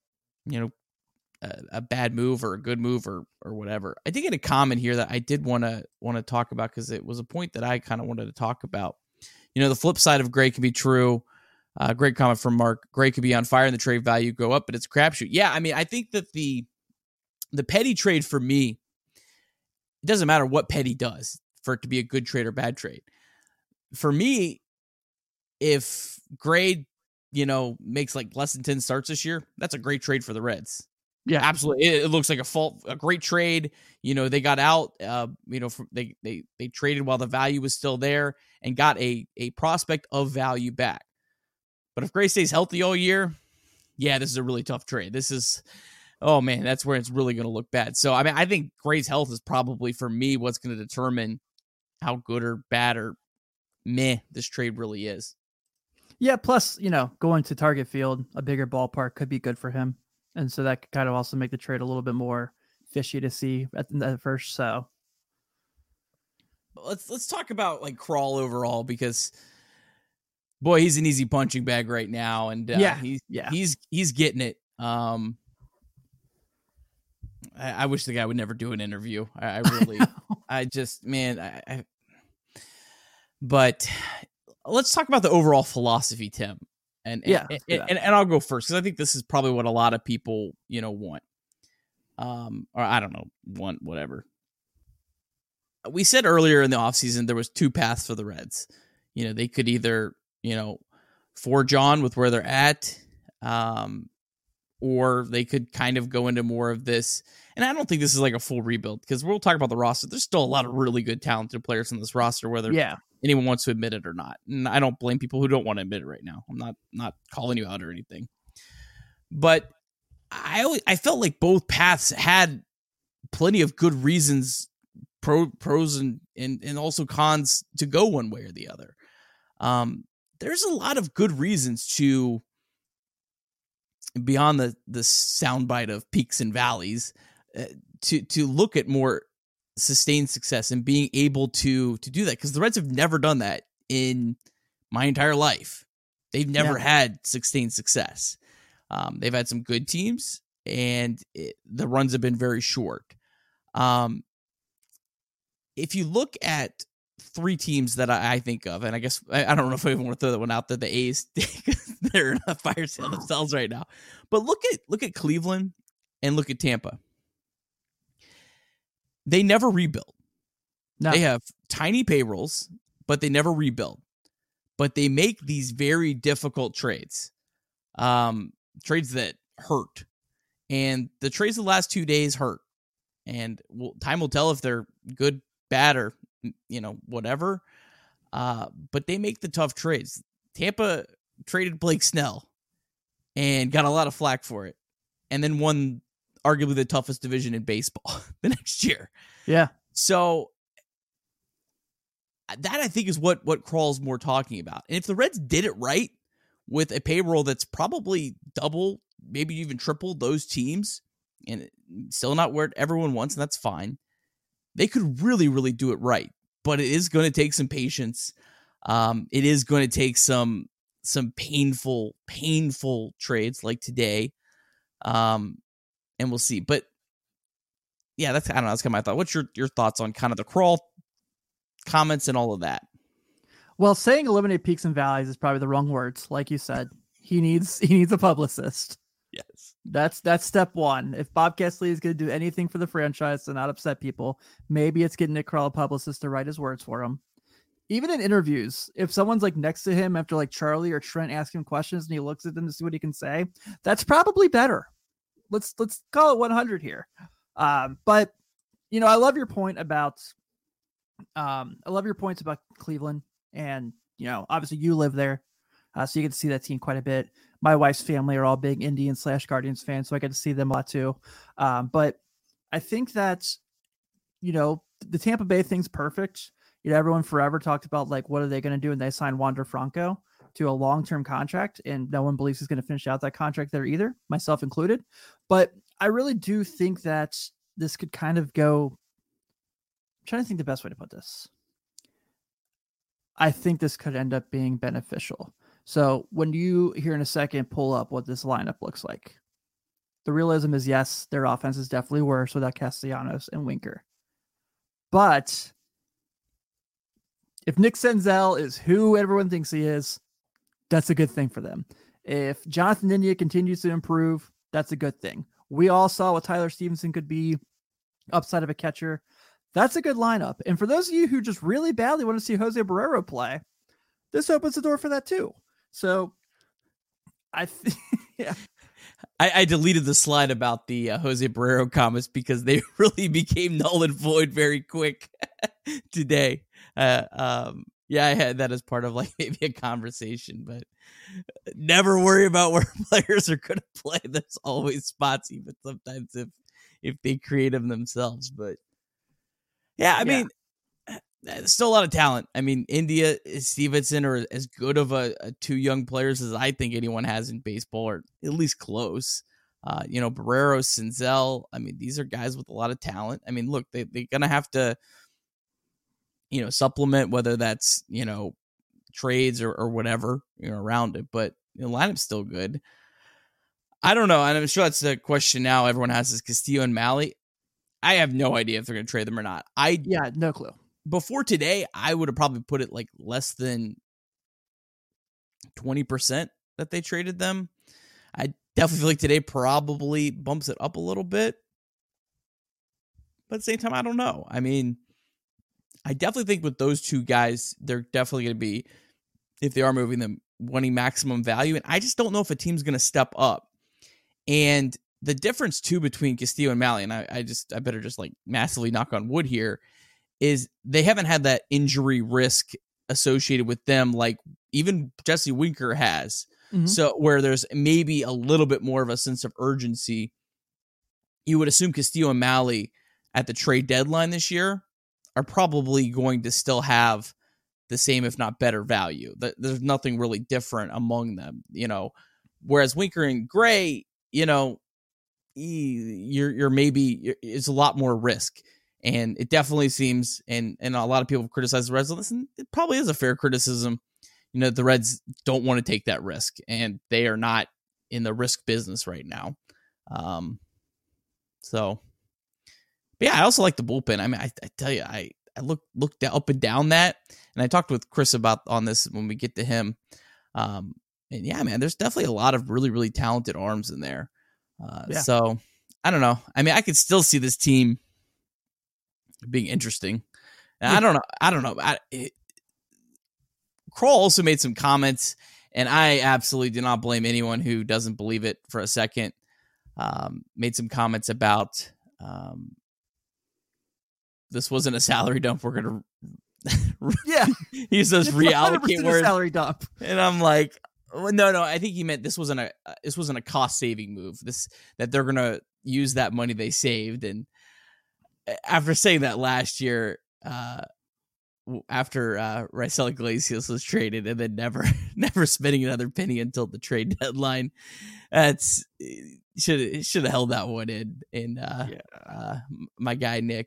bad move or a good move or whatever. I did get a comment here that I did want to talk about because it was a point that I kind of wanted to talk about. The flip side of Gray can be true. Great comment from Mark. Gray could be on fire and the trade value go up, but it's a crapshoot. Yeah, I mean, I think that the Petty trade for me, it doesn't matter what Petty does for it to be a good trade or bad trade. For me, if Gray, makes like less than 10 starts this year, that's a great trade for the Reds. Yeah, absolutely. It looks like a great trade. They got out, they traded while the value was still there and got a prospect of value back. But if Gray stays healthy all year, yeah, this is a really tough trade. This is, oh man, that's where it's really going to look bad. So, I mean, I think Gray's health is probably for me what's going to determine how good or bad or meh this trade really is. Yeah, plus, going to Target Field, a bigger ballpark could be good for him. And so that could kind of also make the trade a little bit more fishy to see at first. So let's talk about like Krall overall, because boy, he's an easy punching bag right now. And he's getting it. I wish the guy would never do an interview. I really, I just, man, but let's talk about the overall philosophy, Tim. And I'll go first because I think this is probably what a lot of people, want. or I don't know, one, whatever. We said earlier in the offseason there was two paths for the Reds. They could either, forge on with where they're at, or they could kind of go into more of this. And I don't think this is like a full rebuild, because we'll talk about the roster. There's still a lot of really good, talented players in this roster, whether anyone wants to admit it or not. And I don't blame people who don't want to admit it right now. I'm not calling you out or anything. But I felt like both paths had plenty of good reasons, pros and also cons, to go one way or the other. There's a lot of good reasons to, beyond the soundbite of peaks and valleys, to look at more sustained success and being able to do that, because the Reds have never done that in my entire life. They've never had sustained success. They've had some good teams, and the runs have been very short. If you look at three teams that I think of, and I guess I don't know if I even want to throw that one out there, the A's, they're in a fire sale themselves right now. But look at Cleveland and look at Tampa. They never rebuild. No. They have tiny payrolls, but they never rebuild. But they make these very difficult trades. Trades that hurt. And the trades the last 2 days hurt. And time will tell if they're good, bad, or whatever. But they make the tough trades. Tampa traded Blake Snell and got a lot of flack for it, and then won arguably the toughest division in baseball the next year. Yeah. So that, I think, is what Kral's more talking about. And if the Reds did it right, with a payroll that's probably double, maybe even triple those teams, and still not where everyone wants, and that's fine, they could really, really do it right. But it is going to take some patience. It is going to take some painful trades like today. And we'll see. But yeah, that's kind of my thought. What's your thoughts on kind of the Kral comments and all of that? Well, saying eliminate peaks and valleys is probably the wrong words. Like you said, he needs a publicist. Yes. That's step one. If Bob Kessley is going to do anything for the franchise to not upset people, maybe it's getting Nick Krall, a publicist, to write his words for him. Even in interviews, if someone's like next to him after like Charlie or Trent ask him questions and he looks at them to see what he can say, that's probably better. Let's call it 100 here. But I love your point about Cleveland, and obviously you live there, so you get to see that team quite a bit. My wife's family are all big Indians/Guardians fans, so I get to see them a lot too. But I think that the Tampa Bay thing's perfect. Everyone forever talked about like what are they going to do, and they signed Wander Franco to a long-term contract, and no one believes he's going to finish out that contract there either, myself included. But I really do think that this could kind of go. I'm trying to think the best way to put this. I think this could end up being beneficial. So when you here in a second pull up what this lineup looks like, the realism is yes, their offense is definitely worse without Castellanos and Winker. But if Nick Senzel is who everyone thinks he is, that's a good thing for them. If Jonathan India continues to improve, that's a good thing. We all saw what Tyler Stevenson could be upside of a catcher. That's a good lineup. And for those of you who just really badly want to see Jose Barrero play, this opens the door for that too. So I deleted the slide about the Jose Barrero comments because they really became null and void very quick today. Yeah, I had that as part of like maybe a conversation, but never worry about where players are going to play. There's always spots, even sometimes if they create them themselves. But yeah, I mean, there's still a lot of talent. I mean, India, Stevenson are as good of a two young players as I think anyone has in baseball, or at least close. Barrero, Senzel. I mean, these are guys with a lot of talent. I mean, look, they're going to have to, supplement, whether that's, trades or whatever, around it. But the lineup's still good. I don't know. And I'm sure that's the question now everyone has is Castillo and Malley. I have no idea if they're going to trade them or not. No clue. Before today, I would have probably put it like less than 20% that they traded them. I definitely feel like today probably bumps it up a little bit. But at the same time, I don't know. I mean, I definitely think with those two guys, they're definitely going to be, if they are moving them, wanting maximum value. And I just don't know if a team's going to step up. And the difference too between Castillo and Malley, and I better just like massively knock on wood here, is they haven't had that injury risk associated with them like even Jesse Winker has. Mm-hmm. So where there's maybe a little bit more of a sense of urgency. You would assume Castillo and Malley at the trade deadline this year are probably going to still have the same, if not better value. There's nothing really different among them, whereas Winker and Gray, you're maybe it's a lot more risk. And it definitely seems, and a lot of people criticize the Reds on this, and it probably is a fair criticism. The Reds don't want to take that risk, and they are not in the risk business right now. But yeah, I also like the bullpen. I mean, I tell you, I looked up and down that, and I talked with Chris about on this when we get to him. And yeah, man, there's definitely a lot of really, really talented arms in there. So I don't know. I mean, I could still see this team being interesting. And I don't know. Kroll also made some comments, and I absolutely do not blame anyone who doesn't believe it for a second. Made some comments about this wasn't a salary dump. We're gonna use those reallocate words. Salary dump, and I'm like, no. I think he meant this wasn't a cost saving move. That they're gonna use that money they saved. And after saying that last year, after Raisel Iglesias was traded and then never spending another penny until the trade deadline, that's should have held that one in. And my guy Nick.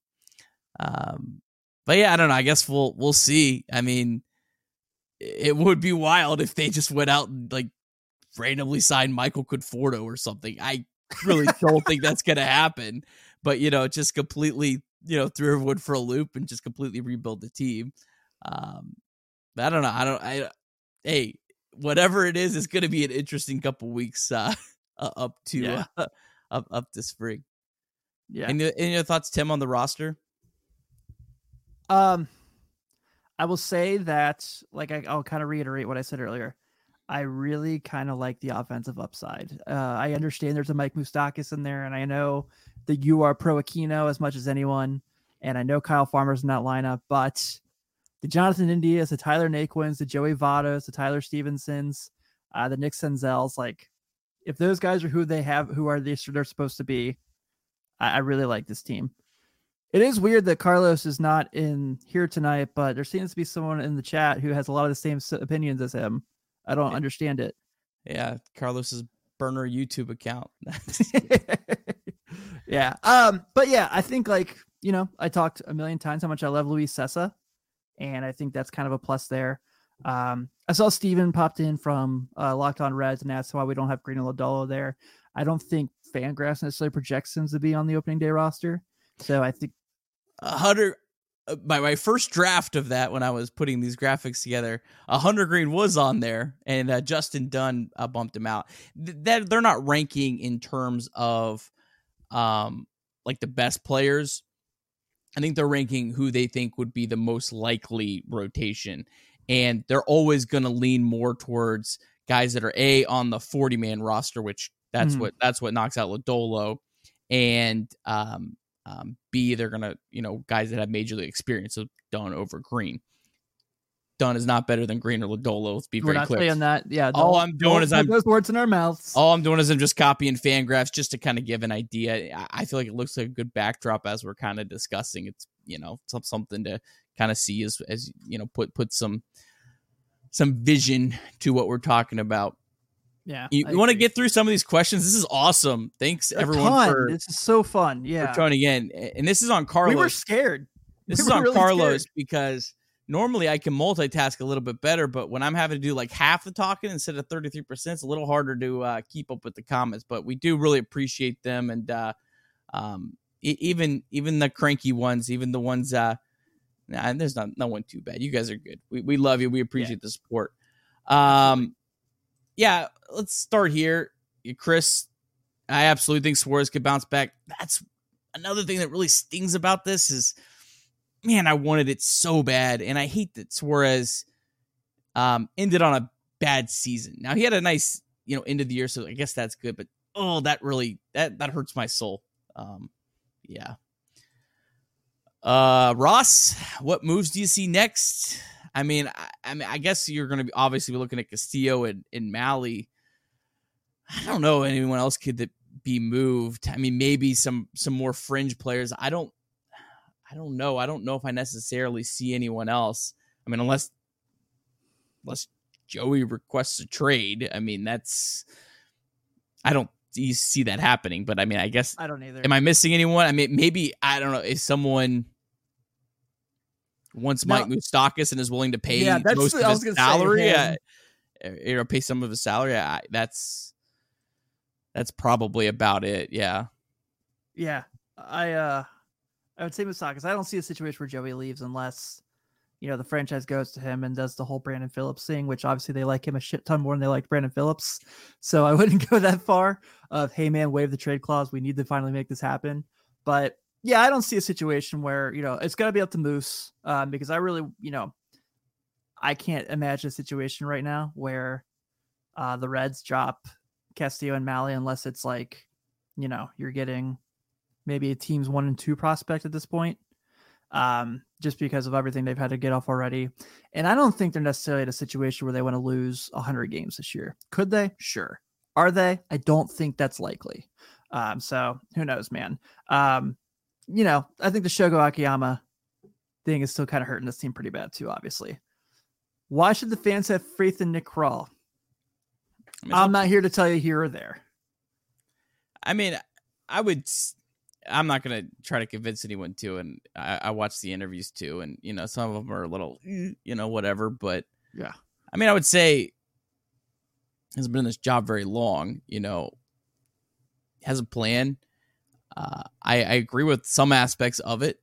But yeah, I don't know. I guess we'll see. I mean, it would be wild if they just went out and like randomly signed Michael Conforto or something. I really don't think that's gonna happen. But just completely threw everyone for a loop and just completely rebuild the team. I don't know. Hey, whatever it is, it's going to be an interesting couple weeks up to spring. Yeah. Any other thoughts, Tim, on the roster? I will say that, like, I'll kind of reiterate what I said earlier. I really kind of like the offensive upside. I understand there's a Mike Moustakas in there, and I know that you are pro Aquino as much as anyone, and I know Kyle Farmer's in that lineup, but the Jonathan Indias, the Tyler Naquins, the Joey Vottos, the Tyler Stevensons, the Nick Senzels, like, if those guys are who they're supposed to be, I really like this team. It is weird that Carlos is not in here tonight, but there seems to be someone in the chat who has a lot of the same opinions as him. I don't understand it. Yeah, Carlos's burner YouTube account. Yeah. But yeah, I think, like, I talked a million times how much I love Luis Cessa, and I think that's kind of a plus there. I saw Steven popped in from Locked On Reds and asked why we don't have Green and Lodolo there. I don't think Fangraphs necessarily projects him to be on the opening day roster. So I think Hunter, my first draft of that, when I was putting these graphics together, Hunter Green was on there, and Justin Dunn bumped him out. They're not ranking in terms of like the best players. I think they're ranking who they think would be the most likely rotation, and they're always going to lean more towards guys that are on the 40-man roster, which that's what knocks out Lodolo, and B, they're gonna guys that have major league experience, so Dunn over Green. Dunn is not better than Green or Lodolo. Let's be very clear. We're not saying that. Yeah. All I'm doing is I'm those words in our mouths. All I'm doing is I'm just copying Fangraphs just to kind of give an idea. I feel like it looks like a good backdrop as we're kind of discussing. It's something to kind of see as put some vision to what we're talking about. Yeah. You want to get through some of these questions? This is awesome. Thanks everyone for this is so fun. Yeah. For tuning in. And this is on Carlos. We were scared. This is on really Carlos scared. Because normally I can multitask a little bit better, but when I'm having to do like half the talking instead of 33%, it's a little harder to keep up with the comments. But we do really appreciate them, and even the cranky ones, even the ones. There's no one too bad. You guys are good. We love you. We appreciate the support. Yeah, let's start here, Chris. I absolutely think Suarez could bounce back. That's another thing that really stings about this is, man, I wanted it so bad, and I hate that Suarez ended on a bad season. Now, he had a nice, end of the year, so I guess that's good, but that really that hurts my soul. Yeah. Ross, what moves do you see next? I mean, I guess you're going to obviously be looking at Castillo and Mally. I don't know anyone else could be moved. I mean, maybe some more fringe players. I don't know. I don't know if I necessarily see anyone else. I mean, unless Joey requests a trade. I mean, I don't see that happening, but I mean, I guess I don't either. Am I missing anyone? I mean, maybe, I don't know, if someone wants Mike Moustakas and is willing to pay most of his salary, pay some of his salary. That's probably about it. Yeah. Yeah. I would say Moustakas. I don't see a situation where Joey leaves unless, the franchise goes to him and does the whole Brandon Phillips thing, which obviously they like him a shit ton more than they liked Brandon Phillips. So I wouldn't go that far of, hey man, waive the trade clause. We need to finally make this happen. But yeah, I don't see a situation where, it's got to be up to Moose because I really, I can't imagine a situation right now where the Reds drop Castillo and Mally unless it's like, you're getting maybe a team's 1 and 2 prospect at this point, just because of everything they've had to get off already. And I don't think they're necessarily in a situation where they want to lose 100 games this year. Could they? Sure. Are they? I don't think that's likely. So who knows, man. I think the Shogo Akiyama thing is still kind of hurting this team pretty bad too, obviously. Why should the fans have faith in Nick Krall? I'm not here to tell you here or there. I mean, I'm not going to try to convince anyone to, and I watched the interviews too, and, some of them are a little, whatever, but yeah. I mean, I would say hasn't been in this job very long, has a plan. I agree with some aspects of it.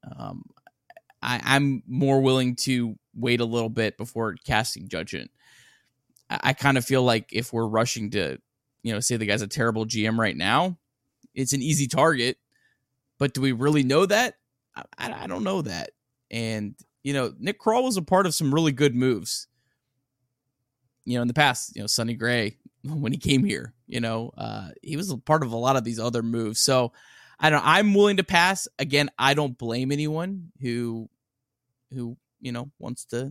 I'm more willing to wait a little bit before casting judgment. I kind of feel like if we're rushing to, say the guy's a terrible GM right now, it's an easy target. But do we really know that? I don't know that. And, Nick Krall was a part of some really good moves. In the past, Sonny Gray, when he came here, he was a part of a lot of these other moves. So I'm willing to pass. Again, I don't blame anyone who wants to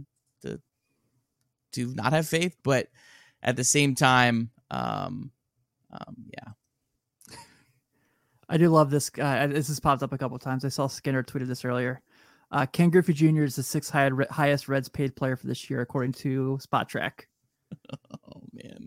not have faith, but at the same time, yeah. I do love this guy. This has popped up a couple of times. I saw Skinner tweeted this earlier. Ken Griffey Jr. is the 6th highest Reds paid player for this year, according to Spot Track. Oh man.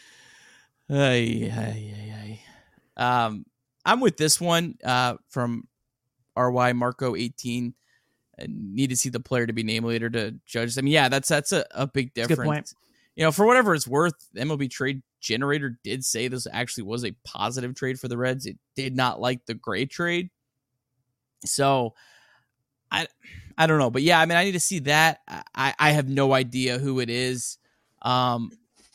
I'm with this one from RY Marco 18. I need to see the player to be named later to judge. I mean, yeah, that's a big difference. Good point. For whatever it's worth, MLB Trade Generator did say this actually was a positive trade for the Reds. It did not like the Gray trade. So I don't know, but yeah, I mean, I need to see that. I have no idea who it is. I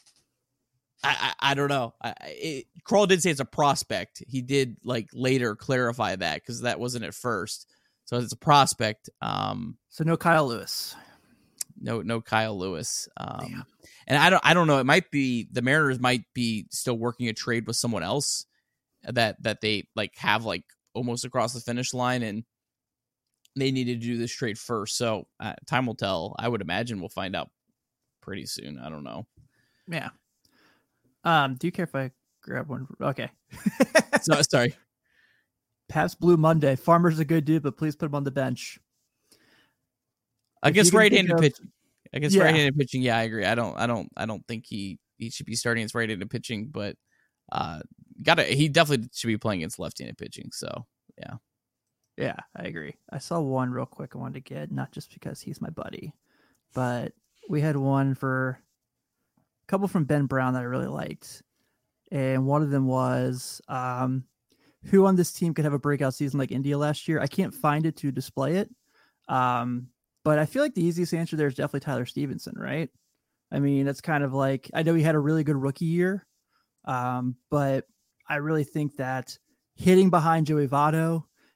don't know. Krall did say it's a prospect. He did later clarify that because that wasn't at first. So it's a prospect. So no Kyle Lewis. No Kyle Lewis. And I don't know. It might be the Mariners might be still working a trade with someone else that they have almost across the finish line, and they needed to do this trade first. So time will tell. I would imagine we'll find out pretty soon. I don't know. Yeah. Do you care if I grab one? Okay. So sorry. Pabst Blue Monday. Farmer's a good dude, but please put him on the bench. Against right-handed pitching. Right-handed pitching, yeah, I agree. I don't think he should be starting against right-handed pitching, but he definitely should be playing against left-handed pitching. So yeah. Yeah, I agree. I saw one real quick I wanted to get, not just because he's my buddy, but we had one for a couple from Ben Brown that I really liked. And one of them was who on this team could have a breakout season like India last year? I can't find it to display it. But I feel like the easiest answer there is definitely Tyler Stevenson, right? I mean, that's kind of I know he had a really good rookie year, but I really think that hitting behind Joey Votto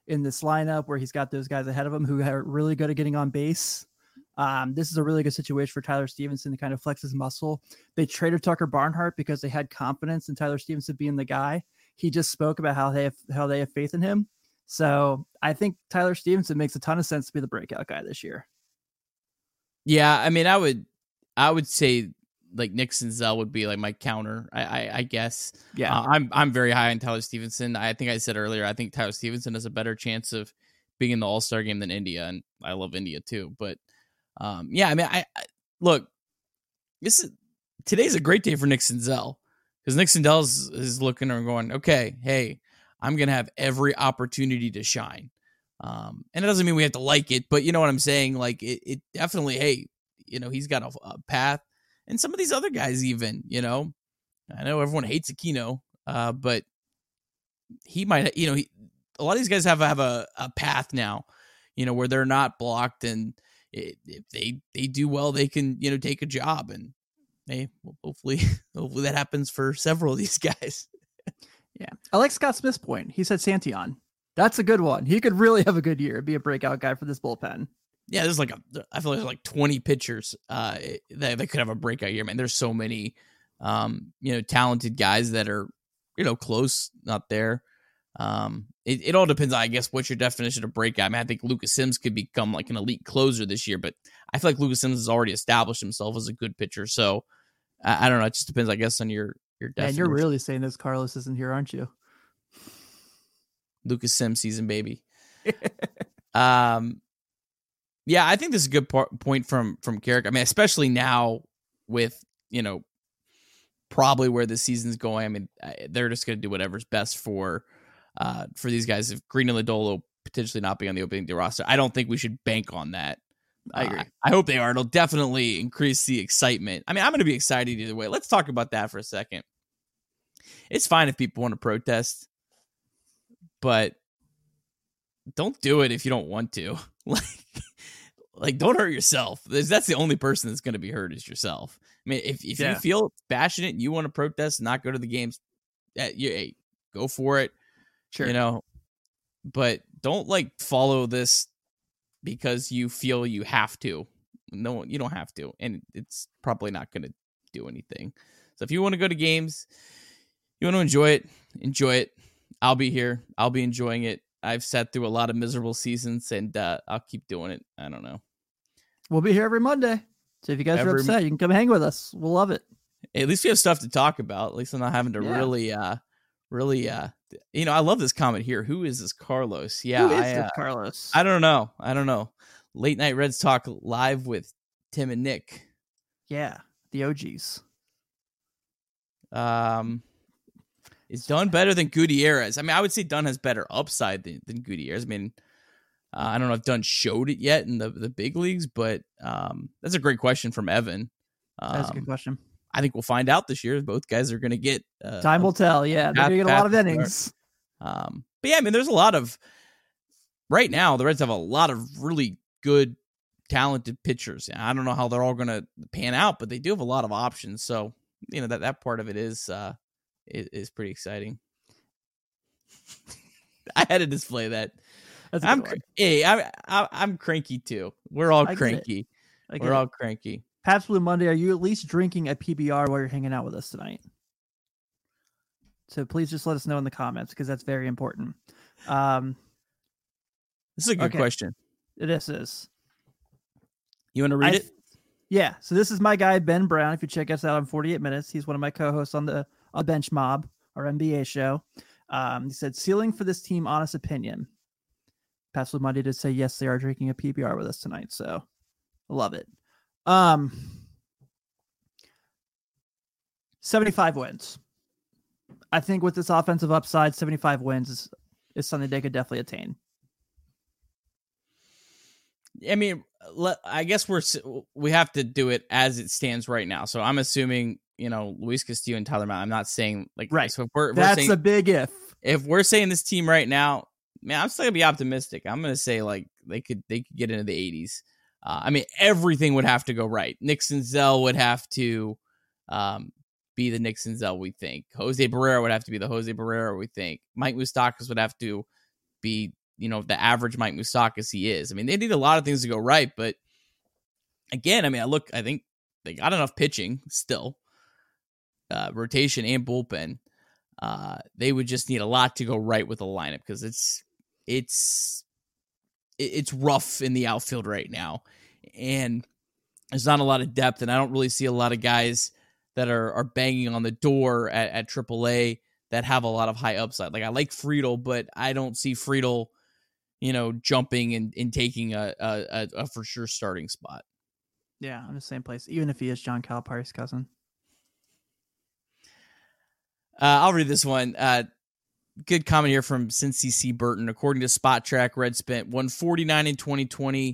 in this lineup where he's got those guys ahead of him who are really good at getting on base. This is a really good situation for Tyler Stevenson to kind of flex his muscle. They traded Tucker Barnhart because they had confidence in Tyler Stevenson being the guy. He just spoke about how they have faith in him. So I think Tyler Stevenson makes a ton of sense to be the breakout guy this year. Yeah, I mean, I would say like Nick Senzel would be like my counter. I guess. Yeah, I'm very high on Tyler Stevenson. I think I said earlier, I think Tyler Stevenson has a better chance of being in the All-Star game than India, and I love India too. But yeah, I mean, I look. Today's a great day for Nick Senzel because Nick Senzel is looking and going, okay, hey, I'm gonna have every opportunity to shine. And it doesn't mean we have to like it, but you know what I'm saying? Like it definitely, hey, you know, he's got a path. And some of these other guys even, you know, I know everyone hates Aquino, but he might, you know, a lot of these guys have a path now, you know, where they're not blocked. And if they do well, they can, you know, take a job. And hey, hopefully that happens for several of these guys. Yeah. I like Scott Smith's point. He said Santillan. That's a good one. He could really have a good year, be a breakout guy for this bullpen. Yeah, there's I feel like there's like 20 pitchers that could have a breakout year, man. There's so many, you know, talented guys that are, you know, close, not there. It all depends on, I guess, what's your definition of breakout. I mean, I think Lucas Sims could become like an elite closer this year, but I feel like Lucas Sims has already established himself as a good pitcher. So I don't know. It just depends, I guess, on your definition. And you're really saying this Carlos isn't here, aren't you? Lucas Sims season, baby. Yeah, I think this is a good point from Carrick. I mean, especially now with, you know, probably where the season's going. I mean, they're just going to do whatever's best for these guys. If Green and Lodolo potentially not be on the opening day roster, I don't think we should bank on that. I agree. I hope they are. It'll definitely increase the excitement. I mean, I'm going to be excited either way. Let's talk about that for a second. It's fine if people want to protest, but don't do it if you don't want to. Like don't hurt yourself. That's the only person that's going to be hurt is yourself. I mean, if you feel passionate and you want to protest and not go to the games, hey, go for it. Sure. You know, but don't like follow this because you feel you have to. No, you don't have to. And it's probably not going to do anything. So if you want to go to games, you want to enjoy it. I'll be here. I'll be enjoying it. I've sat through a lot of miserable seasons, and I'll keep doing it. I don't know. We'll be here every Monday. So if you guys are upset, you can come hang with us. We'll love it. At least we have stuff to talk about. At least I'm not having to really, you know, I love this comment here. Who is this Carlos? Yeah. Who is this Carlos? I don't know. Late Night Reds Talk live with Tim and Nick. Yeah. The OGs. Is Dunn better than Gutierrez? I mean, I would say Dunn has better upside than Gutierrez. I mean, I don't know if Dunn showed it yet in the big leagues, but that's a great question from Evan. That's a good question. I think we'll find out this year. Both guys are going to get time will tell. Yeah, they're going to get a lot of innings. But yeah, I mean, there's a lot of right now. The Reds have a lot of really good, talented pitchers. I don't know how they're all going to pan out, but they do have a lot of options. So you know that part of it is pretty exciting. I had to display that. I'm cranky too. We're all cranky. We're all cranky. Pabst Blue Monday, are you at least drinking a PBR while you're hanging out with us tonight? So please just let us know in the comments because that's very important. This is a good question. This is. You want to read it? Yeah. So this is my guy, Ben Brown. If you check us out on 48 Minutes, he's one of my co-hosts on the Bench Mob, our NBA show. He said, ceiling for this team, honest opinion. Pabst Blue Monday did say, yes, they are drinking a PBR with us tonight. So I love it. 75 wins. I think with this offensive upside, 75 wins is something they could definitely attain. I mean, I guess we have to do it as it stands right now. So I'm assuming, you know, Luis Castillo and Tyler Mount. I'm not saying like right. So that's saying, a big if. If we're saying this team right now, man, I'm still gonna be optimistic. I'm gonna say like they could get into the 80s. I mean, everything would have to go right. Nick Senzel would have to be the Nick Senzel we think. Jose Barrera would have to be the Jose Barrera we think. Mike Moustakas would have to be the average Mike Moustakas he is. I mean, they need a lot of things to go right, but again, I mean, I think they got enough pitching still, rotation and bullpen. They would just need a lot to go right with the lineup because it's rough in the outfield right now, and there's not a lot of depth, and I don't really see a lot of guys that are banging on the door at AAA that have a lot of high upside. Like I like Friedel, but I don't see Friedel, jumping and taking a for sure starting spot. Yeah, I'm the same place, even if he is John Calipari's cousin. I'll read this one. Good comment here from Cincy C. Burton. According to Spot Track, Reds spent $149 in 2020,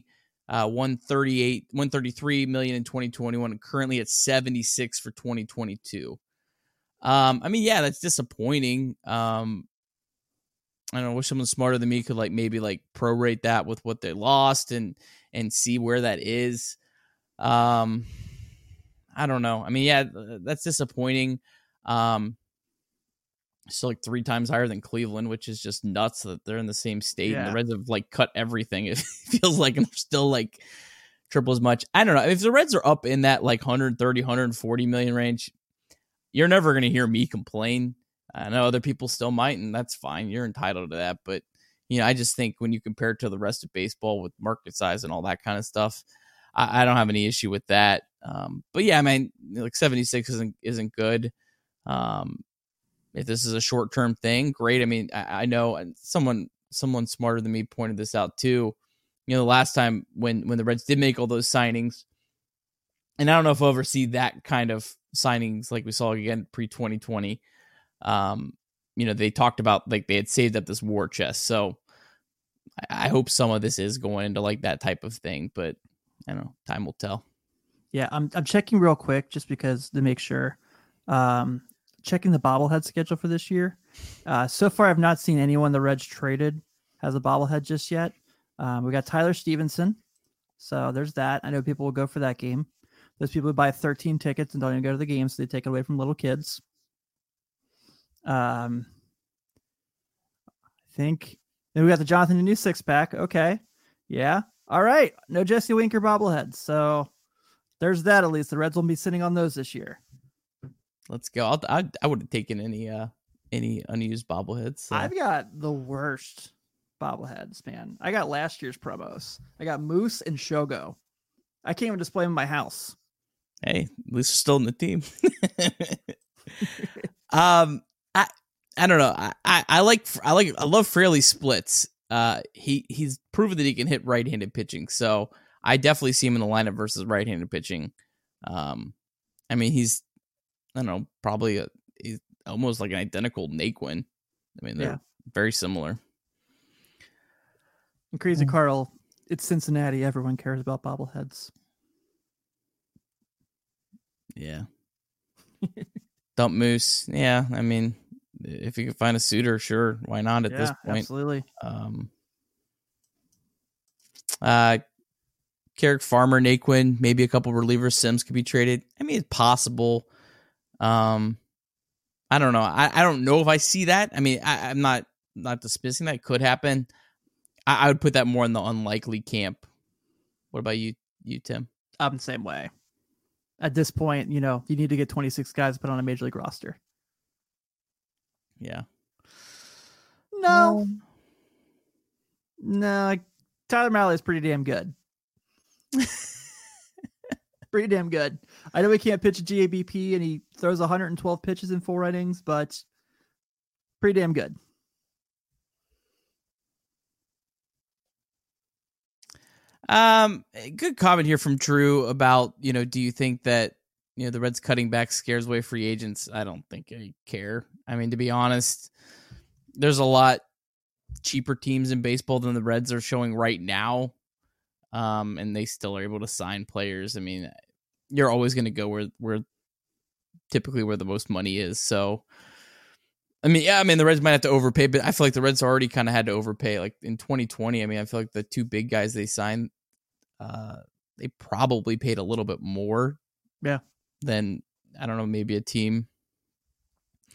$133 million in 2021, and currently at 76 for 2022. I mean, yeah, that's disappointing. I don't know. Wish someone smarter than me could maybe prorate that with what they lost and see where that is. I don't know. I mean, yeah, that's disappointing. Still 3 times higher than Cleveland, which is just nuts that they're in the same state. Yeah. And the Reds have cut everything. It feels like, and they're still triple as much. I don't know. If the Reds are up in that 130, 140 million range, you're never going to hear me complain. I know other people still might, and that's fine. You're entitled to that. But, I just think when you compare it to the rest of baseball with market size and all that kind of stuff, I don't have any issue with that. But yeah, I mean, 76 isn't good. If this is a short-term thing, great. I mean, I know, and someone smarter than me pointed this out too. The last time when the Reds did make all those signings, and I don't know if we'll ever see that kind of signings like we saw again pre-2020. They talked about they had saved up this war chest. So I hope some of this is going into that type of thing, but I don't know. Time will tell. Yeah, I'm checking real quick just because to make sure. Checking the bobblehead schedule for this year. So far, I've not seen anyone the Reds traded has a bobblehead just yet. We got Tyler Stevenson. So there's that. I know people will go for that game. Those people who buy 13 tickets and don't even go to the game, so they take it away from little kids. I think then we got the Jonathan New 6-pack. Okay. Yeah. All right. No Jesse Winker bobbleheads. So there's that at least. The Reds will be sitting on those this year. Let's go. I would have taken any unused bobbleheads. So. I've got the worst bobbleheads, man. I got last year's promos. I got Moose and Shogo. I can't even display them in my house. Hey, at least we're still in the team. I don't know. I love Fraley splits. He's proven that he can hit right-handed pitching. So I definitely see him in the lineup versus right-handed pitching. I mean, he's, I don't know, probably he's almost like an identical Naquin. I mean, they're very similar. And Crazy Carl, it's Cincinnati. Everyone cares about bobbleheads. Yeah. Dump Moose. Yeah, I mean, if you can find a suitor, sure, why not at this point? Absolutely. Carrick, Farmer, Naquin, maybe a couple relievers. Sims could be traded. I mean, it's possible. I don't know. I don't know if I see that. I mean, I'm not dismissing that. It could happen. I would put that more in the unlikely camp. What about you, Tim? I'm the same way. At this point, you need to get 26 guys put on a major league roster. Yeah. No, Tyler Mahle is pretty damn good. Pretty damn good. I know he can't pitch a GABP and he throws 112 pitches in 4 innings, but pretty damn good. Good comment here from Drew about, do you think that, the Reds cutting back scares away free agents? I don't think I care. I mean, to be honest, there's a lot cheaper teams in baseball than the Reds are showing right now. And they still are able to sign players. I mean, you're always going to go where typically where the most money is. So, I mean, the Reds might have to overpay, but I feel like the Reds already kind of had to overpay. Like in 2020, I mean, I feel like the 2 big guys they signed, they probably paid a little bit more. Yeah. Than, I don't know, maybe a team.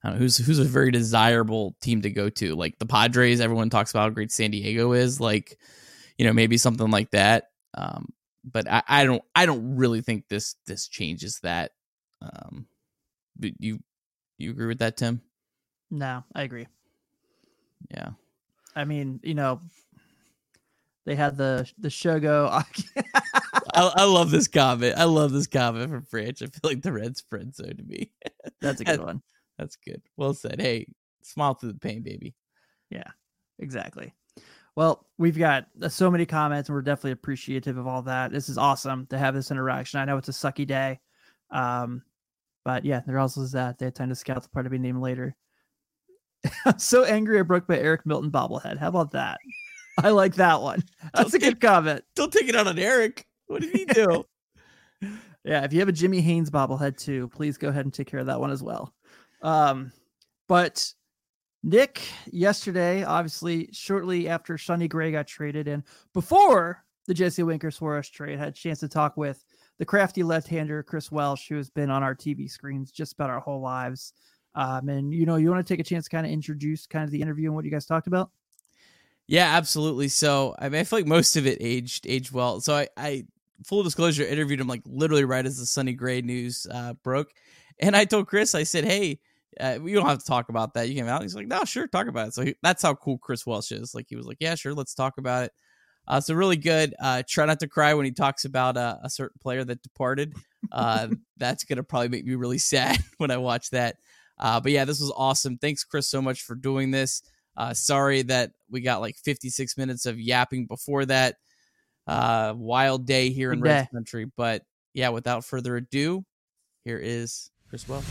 I don't know, who's a very desirable team to go to. Like the Padres, everyone talks about how great San Diego is. Like, maybe something like that. But I don't really think this changes that. But you agree with that, Tim? No, I agree. Yeah. I mean, they had the Shogo. I love this comment. I love this comment from Branch. I feel like the Reds friend zone to me. That's a good one. That's good. Well said. Hey, smile through the pain, baby. Yeah, exactly. Well, we've got so many comments, and we're definitely appreciative of all that. This is awesome to have this interaction. I know it's a sucky day. But yeah, there also is that. They had time to scout the part to be named later. I'm so angry I broke my Eric Milton bobblehead. How about that? I like that one. That's a good comment. Don't take it out on Eric. What did he do? Yeah, if you have a Jimmy Haynes bobblehead too, please go ahead and take care of that one as well. But Nick, yesterday, obviously, shortly after Sonny Gray got traded and before the Jesse Winker Suarez trade, had a chance to talk with the crafty left-hander, Chris Welsh, who has been on our TV screens just about our whole lives. And, you want to take a chance to kind of introduce kind of the interview and what you guys talked about? Yeah, absolutely. So, I mean, I feel like most of it aged well. So I full disclosure, interviewed him like literally right as the Sonny Gray news broke. And I told Chris, I said, hey, we don't have to talk about that. You can out. He's like, no, sure, talk about it. So that's how cool Chris Welsh is. Like, he was like, yeah, sure, let's talk about it. So really good. Try not to cry when he talks about a certain player that departed. That's going to probably make me really sad when I watch that. But yeah, this was awesome. Thanks, Chris, so much for doing this. Sorry that we got like 56 minutes of yapping before that. Wild day here in Reds country. But yeah, without further ado, here is Chris Welsh.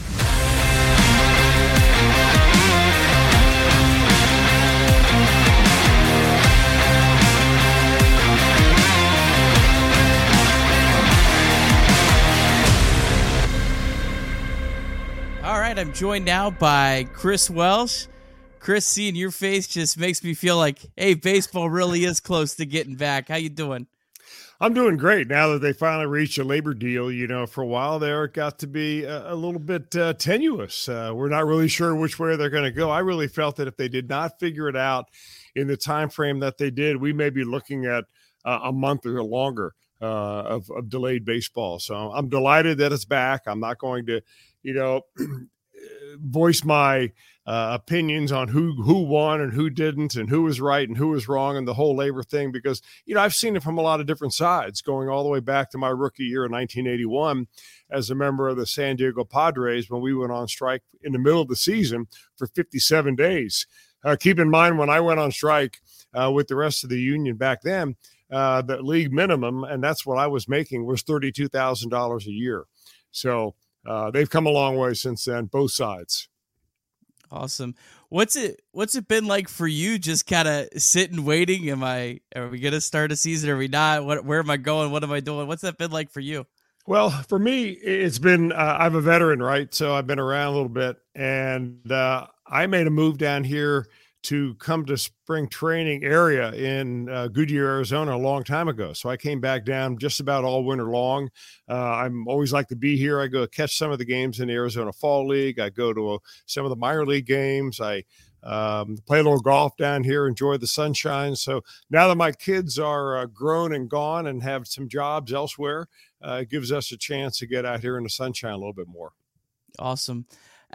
All right, I'm joined now by Chris Welsh. Chris, seeing your face just makes me feel like, hey, baseball really is close to getting back. How you doing? I'm doing great now that they finally reached a labor deal. For a while there, it got to be a little bit tenuous. We're not really sure which way they're going to go. I really felt that if they did not figure it out in the time frame that they did, we may be looking at a month or longer of delayed baseball. So I'm delighted that it's back. I'm not going to, voice my opinions on who won and who didn't and who was right and who was wrong and the whole labor thing, because, I've seen it from a lot of different sides, going all the way back to my rookie year in 1981 as a member of the San Diego Padres when we went on strike in the middle of the season for 57 days. Keep in mind, when I went on strike with the rest of the union back then, the league minimum, and that's what I was making, was $32,000 a year. So they've come a long way since then, both sides. Awesome. What's it been like for you, just kind of sitting waiting? Are we going to start a season? Are we not? Where am I going? What am I doing? What's that been like for you? Well, for me, it's been, I'm a veteran, right? So I've been around a little bit, and I made a move down here to come to spring training area in Goodyear, Arizona a long time ago. So I came back down just about all winter long. I'm always like to be here. I go catch some of the games in the Arizona Fall League. I go to some of the minor league games. I play a little golf down here, enjoy the sunshine. So now that my kids are grown and gone and have some jobs elsewhere, it gives us a chance to get out here in the sunshine a little bit more. Awesome.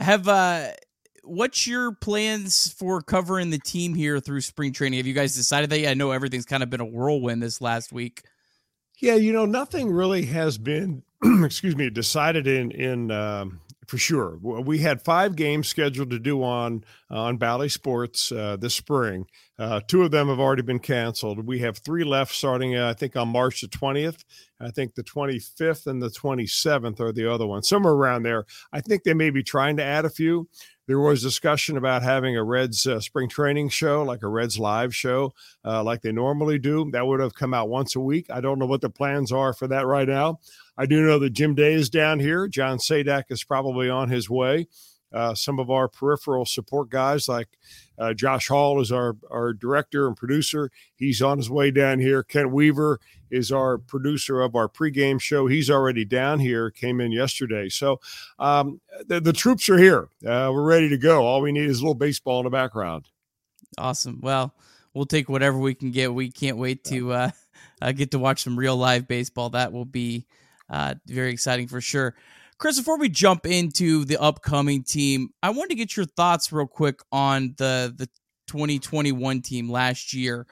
What's your plans for covering the team here through spring training? Have you guys decided that? I know everything's kind of been a whirlwind this last week. Yeah, nothing really has been, decided in for sure. We had 5 games scheduled to do on Bally Sports this spring. 2 of them have already been canceled. We have 3 left starting, I think, on March the 20th. I think the 25th and the 27th are the other ones, somewhere around there. I think they may be trying to add a few. There was discussion about having a Reds spring training show, like a Reds live show, like they normally do. That would have come out once a week. I don't know what the plans are for that right now. I do know that Jim Day is down here. John Sadak is probably on his way. some of our peripheral support guys like Josh Hall is our director and producer. He's on his way down here. Kent Weaver is our producer of our pregame show. He's already down here, came in yesterday. So the troops are here. We're ready to go. All we need is a little baseball in the background. Awesome. Well, we'll take whatever we can get. We can't wait to get to watch some real live baseball. That will be very exciting for sure. Chris, before we jump into the upcoming team, I wanted to get your thoughts real quick on the 2021 team last year.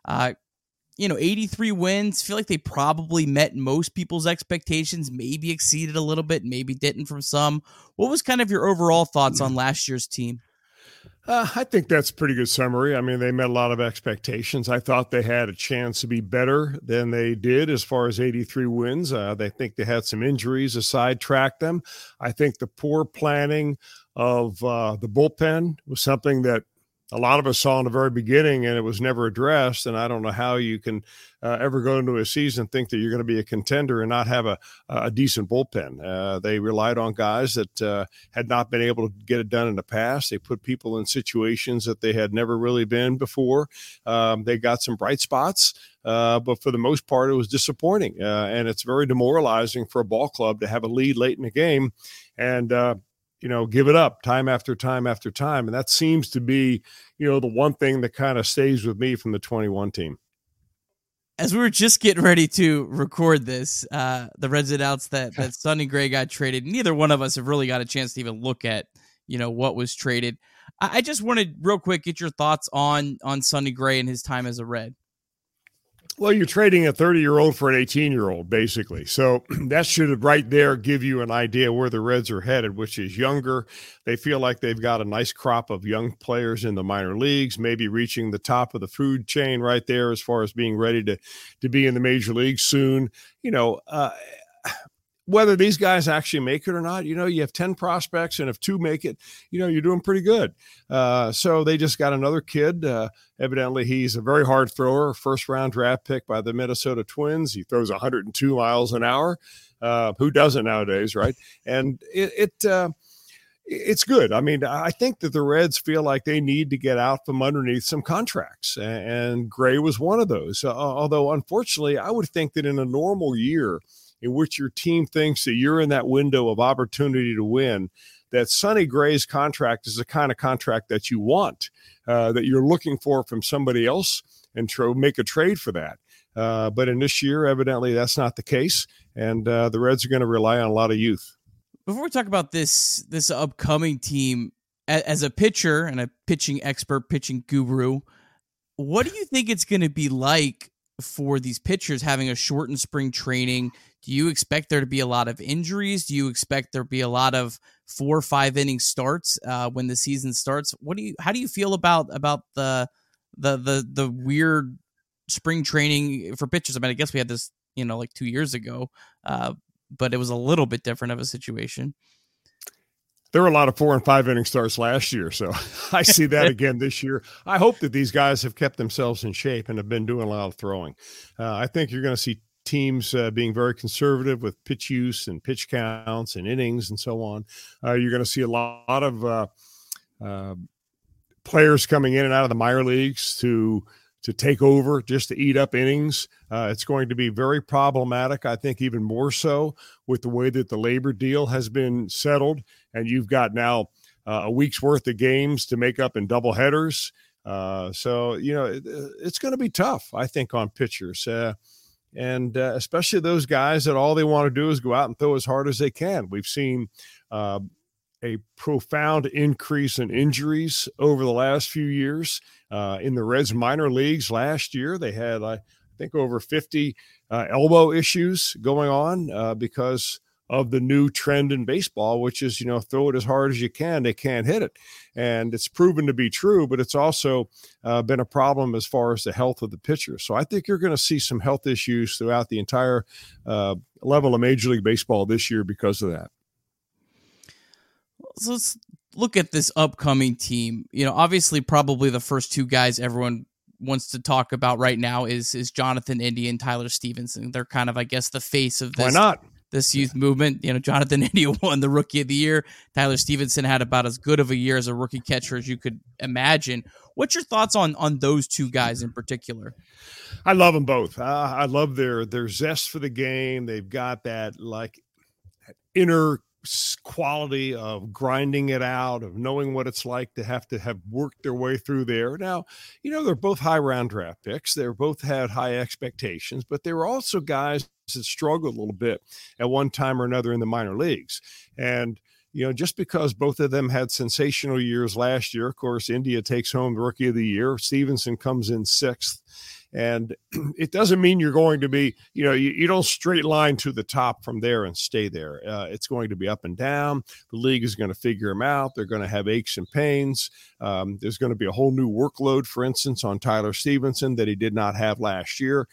83 wins. Feel like they probably met most people's expectations, maybe exceeded a little bit, maybe didn't from some. What was kind of your overall thoughts on last year's team? I think that's a pretty good summary. I mean, they met a lot of expectations. I thought they had a chance to be better than they did as far as 83 wins. They think they had some injuries that sidetracked them. I think the poor planning of the bullpen was something that a lot of us saw in the very beginning, and it was never addressed. And I don't know how you can ever go into a season think that you're going to be a contender and not have a decent bullpen. They relied on guys that had not been able to get it done in the past. They put people in situations that they had never really been before. They got some bright spots, but for the most part, it was disappointing. And it's very demoralizing for a ball club to have a lead late in the game and give it up time after time after time. And that seems to be, the one thing that kind of stays with me from the 21 team. As we were just getting ready to record this, the Reds announced that Sonny Gray got traded. Neither one of us have really got a chance to even look at, what was traded. I just wanted real quick, get your thoughts on Sonny Gray and his time as a Red. Well, you're trading a 30-year-old for an 18-year-old, basically. So that should right there give you an idea where the Reds are headed, which is younger. They feel like they've got a nice crop of young players in the minor leagues, maybe reaching the top of the food chain right there as far as being ready to be in the major leagues soon. Whether these guys actually make it or not, you have 10 prospects, and if 2 make it, you're doing pretty good. So they just got another kid. Evidently, he's a very hard thrower, first-round draft pick by the Minnesota Twins. He throws 102 miles an hour. Who doesn't nowadays, right? And it's good. I mean, I think that the Reds feel like they need to get out from underneath some contracts, and Gray was one of those. Although, unfortunately, I would think that in a normal year, in which your team thinks that you're in that window of opportunity to win, that Sonny Gray's contract is the kind of contract that you want, that you're looking for from somebody else, and make a trade for that. But in this year, evidently, that's not the case, and the Reds are going to rely on a lot of youth. Before we talk about this upcoming team, as a pitcher and a pitching expert, pitching guru, what do you think it's going to be like for these pitchers having a shortened spring training? Do you expect there to be a lot of injuries? Do you expect there to be a lot of 4 or 5 inning starts when the season starts? How do you feel about the weird spring training for pitchers? I mean, I guess we had this, like 2 years ago, but it was a little bit different of a situation. There were a lot of 4 and 5 inning starts last year, so I see that again this year. I hope that these guys have kept themselves in shape and have been doing a lot of throwing. I think you're going to see teams being very conservative with pitch use and pitch counts and innings and so on. You're going to see a lot of players coming in and out of the minor leagues to take over, just to eat up innings. It's going to be very problematic, I think, even more so with the way that the labor deal has been settled. And you've got now a week's worth of games to make up in double headers. So, it's going to be tough, I think, on pitchers. And especially those guys that all they want to do is go out and throw as hard as they can. We've seen a profound increase in injuries over the last few years. In the Reds minor leagues last year, they had, I think, over 50 elbow issues going on because of the new trend in baseball, which is, throw it as hard as you can. They can't hit it. And it's proven to be true, but it's also been a problem as far as the health of the pitcher. So I think you're going to see some health issues throughout the entire level of Major League Baseball this year because of that. So let's look at this upcoming team. Obviously, probably the first 2 guys everyone wants to talk about right now is Jonathan India and Tyler Stevenson. They're kind of, I guess, the face of this. Why not? this youth movement. Jonathan India won the Rookie of the Year. Tyler Stevenson had about as good of a year as a rookie catcher as you could imagine. What's your thoughts on those two guys in particular? I love them both. I love their zest for the game. They've got that inner quality of grinding it out, of knowing what it's like to have worked their way through there. Now, they're both high round draft picks. They're both had high expectations, but they were also guys that struggled a little bit at one time or another in the minor leagues. And, just because both of them had sensational years last year, of course, India takes home the Rookie of the Year. Stevenson comes in 6th. And it doesn't mean you're going to be, you don't straight line to the top from there and stay there. It's going to be up and down. The league is going to figure them out. They're going to have aches and pains. There's going to be a whole new workload, for instance, on Tyler Stevenson that he did not have last year.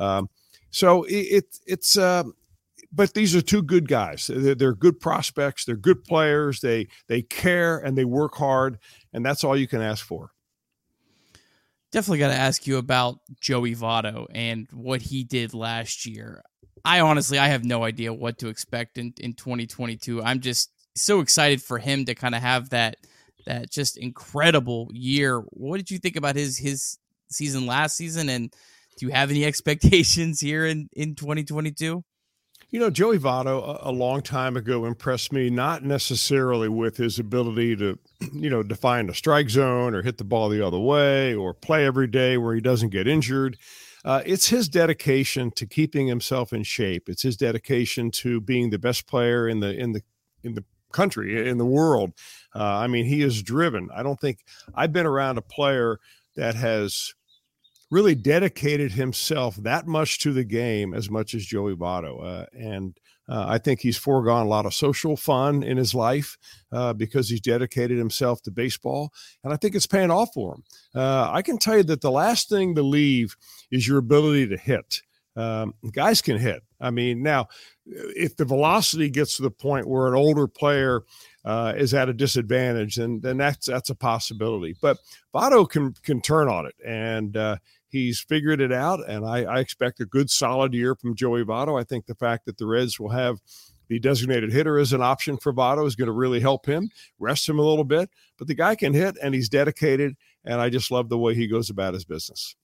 But these are two good guys. They're good prospects. They're good players. They care and they work hard, and that's all you can ask for. Definitely got to ask you about Joey Votto and what he did last year. I have no idea what to expect in 2022. I'm just so excited for him to kind of have that just incredible year. What did you think about his season last season, and do you have any expectations here in 2022? Joey Votto a long time ago impressed me, not necessarily with his ability to, define a strike zone or hit the ball the other way or play every day where he doesn't get injured. It's his dedication to keeping himself in shape. It's his dedication to being the best player in the country, in the world. He is driven. I don't think I've been around a player that has really dedicated himself that much to the game as much as Joey Votto. And I think he's foregone a lot of social fun in his life because he's dedicated himself to baseball. And I think it's paying off for him. I can tell you that the last thing to leave is your ability to hit. Guys can hit. Now, if the velocity gets to the point where an older player is at a disadvantage, then that's a possibility. But Votto can turn on it, and he's figured it out, and I expect a good, solid year from Joey Votto. I think the fact that the Reds will have the designated hitter as an option for Votto is going to really help him, rest him a little bit. But the guy can hit, and he's dedicated, and I just love the way he goes about his business.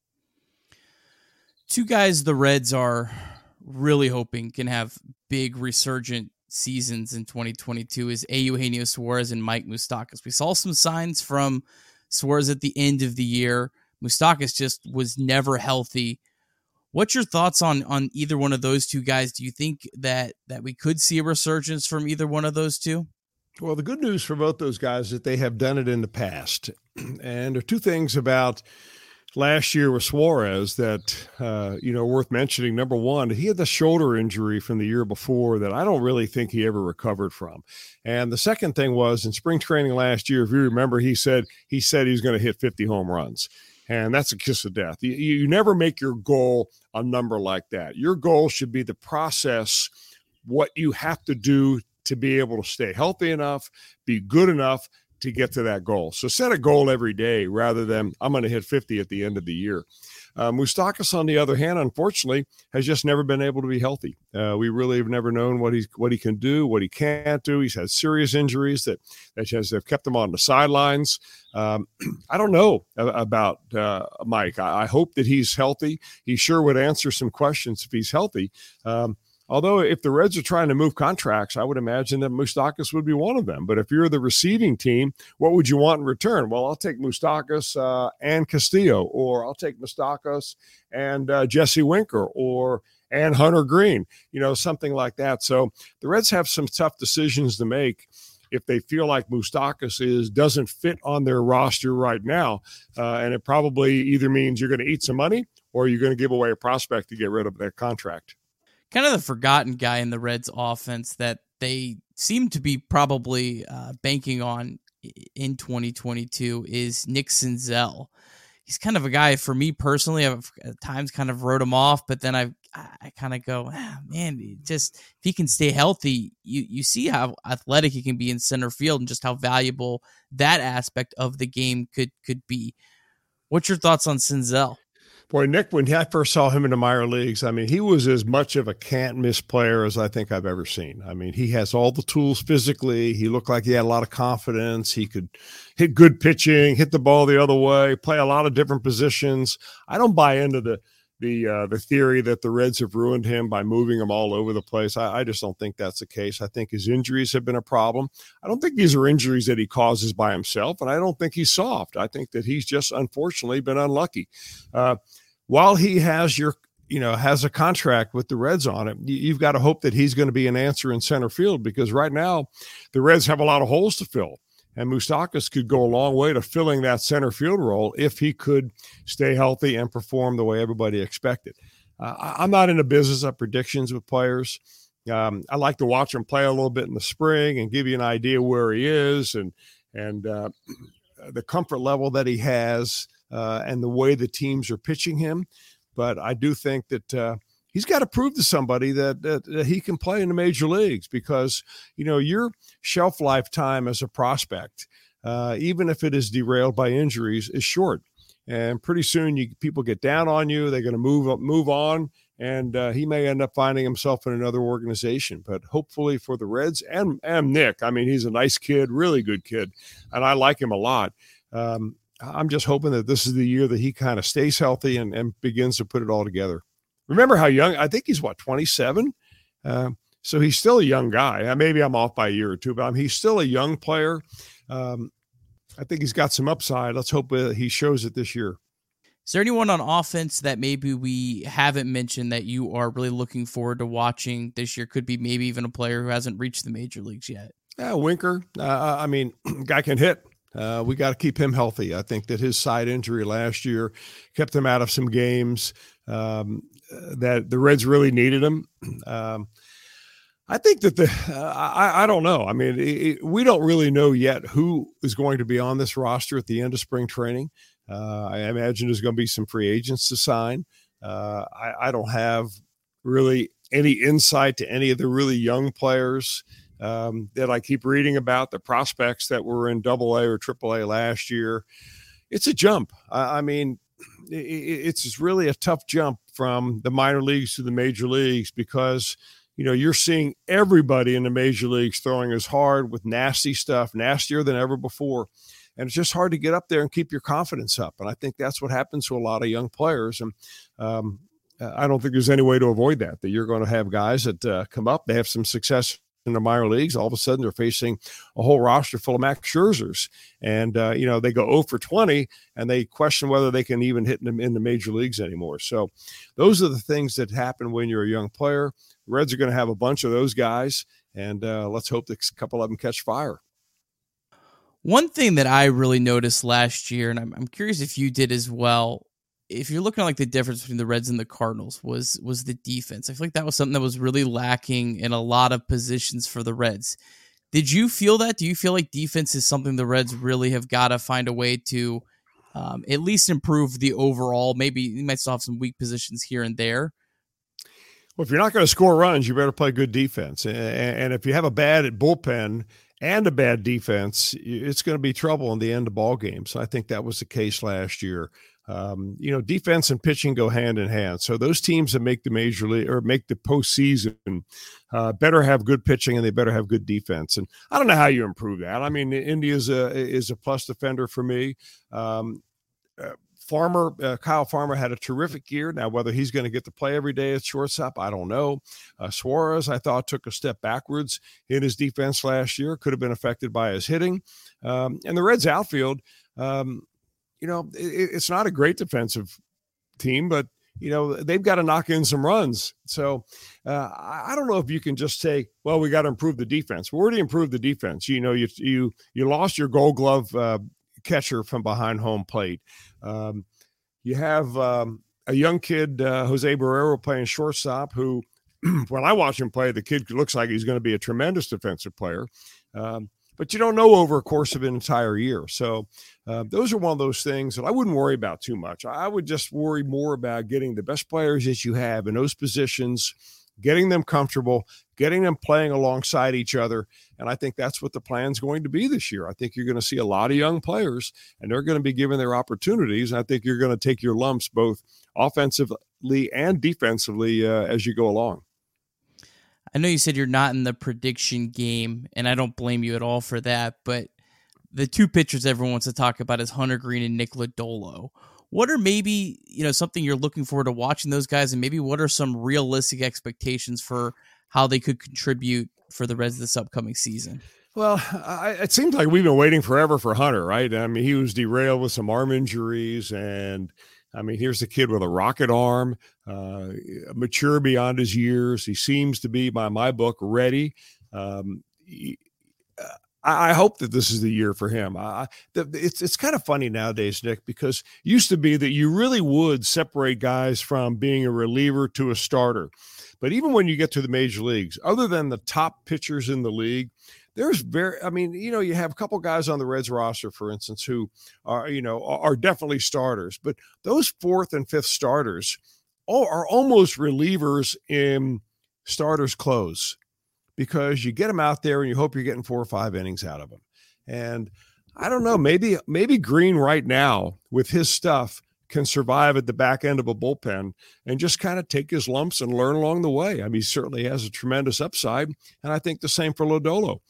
Two guys the Reds are really hoping can have big resurgent seasons in 2022 is Eugenio Suarez and Mike Moustakas. We saw some signs from Suarez at the end of the year. Moustakas just was never healthy. What's your thoughts on either one of those two guys? Do you think that we could see a resurgence from either one of those two? Well, the good news for both those guys is that they have done it in the past. And there are two things about last year with Suarez that, worth mentioning. Number one, he had the shoulder injury from the year before that I don't really think he ever recovered from. And the second thing was in spring training last year, if you remember, he said he was going to hit 50 home runs. And that's a kiss of death. You never make your goal a number like that. Your goal should be the process, what you have to do to be able to stay healthy enough, be good enough to get to that goal. So set a goal every day rather than I'm going to hit 50 at the end of the year. Moustakas, on the other hand, unfortunately, has just never been able to be healthy. We really have never known what he can do, what he can't do. He's had serious injuries that have kept him on the sidelines. I don't know about Mike. I hope that he's healthy. He sure would answer some questions if he's healthy. Although if the Reds are trying to move contracts, I would imagine that Moustakas would be one of them. But if you're the receiving team, what would you want in return? Well, I'll take Moustakas and Castillo, or I'll take Moustakas and Jesse Winker, and Hunter Green, something like that. So the Reds have some tough decisions to make if they feel like Moustakas doesn't fit on their roster right now. And it probably either means you're going to eat some money or you're going to give away a prospect to get rid of their contract. Kind of the forgotten guy in the Reds offense that they seem to be probably banking on in 2022 is Nick Senzel. He's kind of a guy, for me personally, I've at times kind of wrote him off, but then I kind of go, man, just if he can stay healthy, you see how athletic he can be in center field and just how valuable that aspect of the game could be. What's your thoughts on Senzel? Boy, Nick, when I first saw him in the minor leagues, I mean, he was as much of a can't-miss player as I think I've ever seen. I mean, he has all the tools physically. He looked like he had a lot of confidence. He could hit good pitching, hit the ball the other way, play a lot of different positions. I don't buy into the theory that the Reds have ruined him by moving him all over the place. I just don't think that's the case. I think his injuries have been a problem. I don't think these are injuries that he causes by himself, and I don't think he's soft. I think that he's just unfortunately been unlucky. While he has has a contract with the Reds on it, you've got to hope that he's going to be an answer in center field, because right now the Reds have a lot of holes to fill. And Moustakas could go a long way to filling that center field role if he could stay healthy and perform the way everybody expected. I'm not in the business of predictions with players. I like to watch him play a little bit in the spring and give you an idea where he is and the comfort level that he has and the way the teams are pitching him. But I do think that he's got to prove to somebody that he can play in the major leagues, because, your shelf lifetime as a prospect, even if it is derailed by injuries, is short. And pretty soon people get down on you. They're going to move on, and he may end up finding himself in another organization. But hopefully for the Reds and Nick, I mean, he's a nice kid, really good kid, and I like him a lot. I'm just hoping that this is the year that he kind of stays healthy and begins to put it all together. Remember how young, I think he's 27? So he's still a young guy. Maybe I'm off by a year or two, but he's still a young player. I think he's got some upside. Let's hope he shows it this year. Is there anyone on offense that maybe we haven't mentioned that you are really looking forward to watching this year? Could be maybe even a player who hasn't reached the major leagues yet. Yeah, Winker. Guy can hit. We got to keep him healthy. I think that his side injury last year kept him out of some games that the Reds really needed him. I think that I don't know. I mean, we don't really know yet who is going to be on this roster at the end of spring training. I imagine there's going to be some free agents to sign. I don't have really any insight to any of the really young players that I keep reading about, the prospects that were in AA or AAA last year. It's a jump. I mean, it's really a tough jump from the minor leagues to the major leagues, because you're seeing everybody in the major leagues throwing as hard with nasty stuff, nastier than ever before. And it's just hard to get up there and keep your confidence up. And I think that's what happens to a lot of young players. And I don't think there's any way to avoid that you're going to have guys that come up, they have some success in the minor leagues. All of a sudden they're facing a whole roster full of Max Scherzers. And, they go 0 for 20 and they question whether they can even hit them in the major leagues anymore. So those are the things that happen when you're a young player. The Reds are going to have a bunch of those guys, and let's hope that a couple of them catch fire. One thing that I really noticed last year, and I'm curious if you did as well, if you're looking at the difference between the Reds and the Cardinals, was the defense. I feel like that was something that was really lacking in a lot of positions for the Reds. Did you feel that? Do you feel like defense is something the Reds really have got to find a way to at least improve the overall? Maybe you might still have some weak positions here and there. Well, if you're not going to score runs, you better play good defense. And if you have a bad bullpen and a bad defense, it's going to be trouble in the end of ball games. I think that was the case last year. Defense and pitching go hand in hand. So those teams that make the major league or make the postseason better have good pitching and they better have good defense. And I don't know how you improve that. I mean, India is a plus defender for me. Kyle Farmer had a terrific year. Now, whether he's going to get to play every day at shortstop, I don't know. Suarez, I thought, took a step backwards in his defense last year. Could have been affected by his hitting. And the Reds outfield, it's not a great defensive team, but, they've got to knock in some runs. So I don't know if you can just say, well, we got to improve the defense. Where do you improve the defense? You lost your Gold Glove catcher from behind home plate. You have a young kid, Jose Barrero, playing shortstop, who, when I watch him play, the kid looks like he's going to be a tremendous defensive player. But you don't know over a course of an entire year. So those are one of those things that I wouldn't worry about too much. I would just worry more about getting the best players that you have in those positions, getting them comfortable, getting them playing alongside each other. And I think that's what the plan's going to be this year. I think you're going to see a lot of young players, and they're going to be given their opportunities. And I think you're going to take your lumps both offensively and defensively as you go along. I know you said you're not in the prediction game, and I don't blame you at all for that, but the two pitchers everyone wants to talk about is Hunter Greene and Nick Lodolo. What are maybe, something you're looking forward to watching those guys, and maybe what are some realistic expectations for how they could contribute for the Reds this upcoming season? Well, it seems like we've been waiting forever for Hunter, right? I mean, he was derailed with some arm injuries, and I mean, here's a kid with a rocket arm, mature beyond his years. He seems to be, by my book, ready. I hope that this is the year for him. It's kind of funny nowadays, Nick, because it used to be that you really would separate guys from being a reliever to a starter. But even when you get to the major leagues, other than the top pitchers in the league, you have a couple guys on the Reds roster, for instance, who are definitely starters, but those fourth and fifth starters are almost relievers in starters' clothes, because you get them out there and you hope you're getting 4 or 5 innings out of them. And I don't know, maybe Greene right now with his stuff can survive at the back end of a bullpen and just kind of take his lumps and learn along the way. I mean, he certainly has a tremendous upside, and I think the same for Lodolo.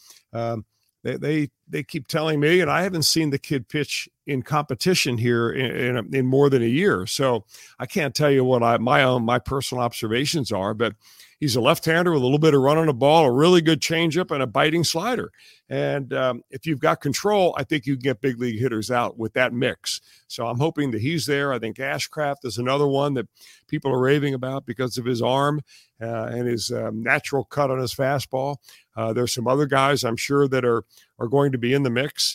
They keep telling me, and I haven't seen the kid pitch in competition here in more than a year, so I can't tell you what my personal observations are, but he's a left-hander with a little bit of run on the ball, a really good changeup, and a biting slider. And if you've got control, I think you can get big league hitters out with that mix. So I'm hoping that he's there. I think Ashcraft is another one that people are raving about because of his arm and his natural cut on his fastball. There's some other guys I'm sure that are going to be in the mix.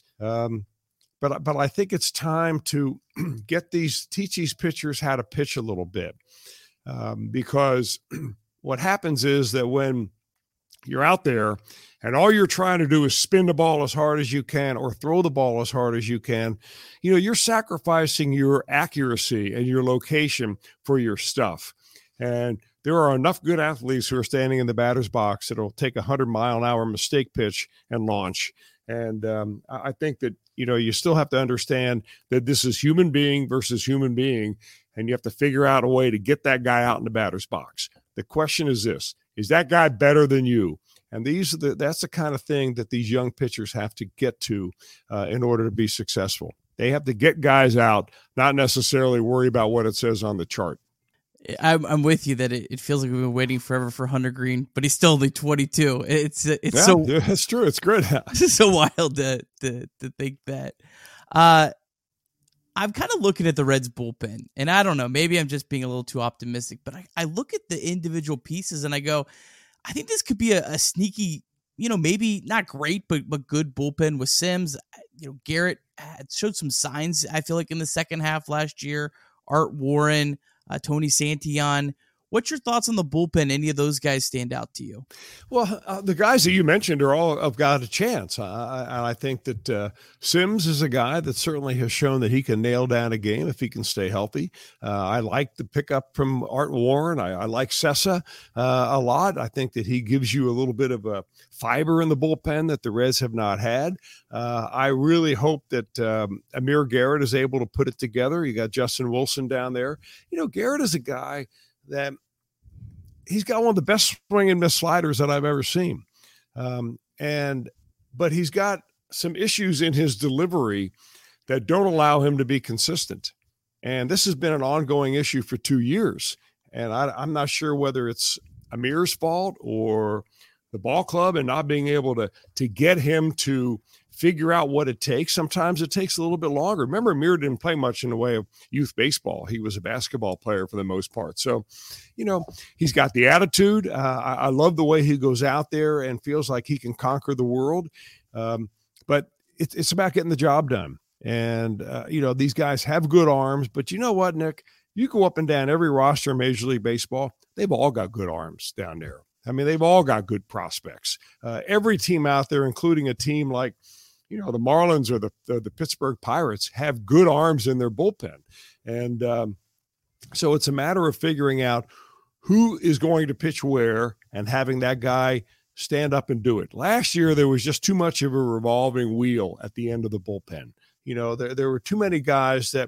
But I think it's time to teach these pitchers how to pitch a little bit, because what happens is that when you're out there and all you're trying to do is spin the ball as hard as you can or throw the ball as hard as you can, you're sacrificing your accuracy and your location for your stuff. And there are enough good athletes who are standing in the batter's box that will take 100-mile-an-hour mistake pitch and launch. And I think that, you still have to understand that this is human being versus human being, and you have to figure out a way to get that guy out in the batter's box. The question is this: is that guy better than you? And that's the kind of thing that these young pitchers have to get to in order to be successful. They have to get guys out, not necessarily worry about what it says on the chart. I'm with you that it feels like we've been waiting forever for Hunter Greene, but he's still only 22. That's true. It's good. It's so wild to think that. I'm kind of looking at the Reds bullpen, and I don't know, maybe I'm just being a little too optimistic, but I look at the individual pieces and I go, I think this could be a sneaky, maybe not great, but good bullpen with Sims. Garrett showed some signs, I feel like, in the second half last year. Art Warren, Tony Santillan. What's your thoughts on the bullpen? Any of those guys stand out to you? Well, the guys that you mentioned are all have got a chance. I think that Sims is a guy that certainly has shown that he can nail down a game if he can stay healthy. I like the pickup from Art Warren. I like Sessa a lot. I think that he gives you a little bit of a fiber in the bullpen that the Reds have not had. I really hope that Amir Garrett is able to put it together. You got Justin Wilson down there. Garrett is a guy that he's got one of the best swing and miss sliders that I've ever seen. But he's got some issues in his delivery that don't allow him to be consistent. And this has been an ongoing issue for 2 years. And I'm not sure whether it's Amir's fault or the ball club and not being able to get him to figure out what it takes. Sometimes it takes a little bit longer. Remember, Amir didn't play much in the way of youth baseball. He was a basketball player for the most part. So, he's got the attitude. I love the way he goes out there and feels like he can conquer the world. But it's about getting the job done. And, these guys have good arms. But you know what, Nick? You go up and down every roster in Major League Baseball, they've all got good arms down there. I mean, they've all got good prospects. Every team out there, including a team like, the Marlins or the Pittsburgh Pirates, have good arms in their bullpen. And so it's a matter of figuring out who is going to pitch where and having that guy stand up and do it. Last year, there was just too much of a revolving wheel at the end of the bullpen. There were too many guys that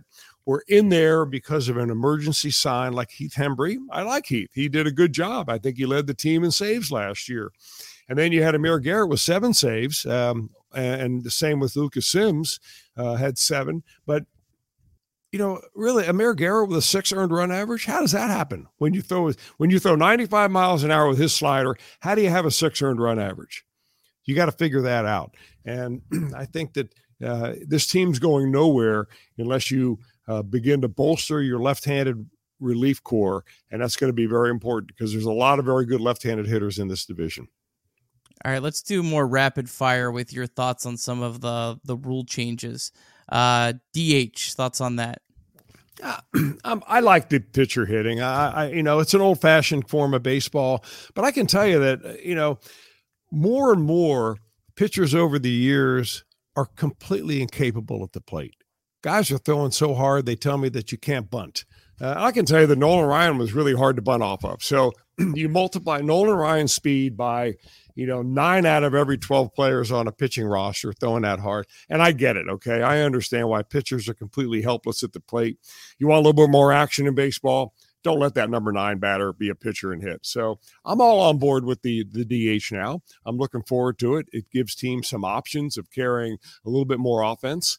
were in there because of an emergency sign like Heath Hembree. I like Heath. He did a good job. I think he led the team in saves last year. And then you had Amir Garrett with 7 saves, and the same with Lucas Sims, had 7. But, really, Amir Garrett with a 6 earned run average, how does that happen? When you throw 95 miles an hour with his slider, how do you have a 6 earned run average? You got to figure that out. And I think that this team's going nowhere unless you begin to bolster your left-handed relief core, and that's going to be very important because there's a lot of very good left-handed hitters in this division. All right, let's do more rapid fire with your thoughts on some of the rule changes. DH, thoughts on that? I like the pitcher hitting. It's an old-fashioned form of baseball, but I can tell you that, more and more pitchers over the years are completely incapable at the plate. Guys are throwing so hard, they tell me that you can't bunt. I can tell you that Nolan Ryan was really hard to bunt off of. So you multiply Nolan Ryan's speed by, 9 out of every 12 players on a pitching roster throwing that hard. And I get it, okay? I understand why pitchers are completely helpless at the plate. You want a little bit more action in baseball? Don't let that number 9 batter be a pitcher and hit. So I'm all on board with the DH now. I'm looking forward to it. It gives teams some options of carrying a little bit more offense.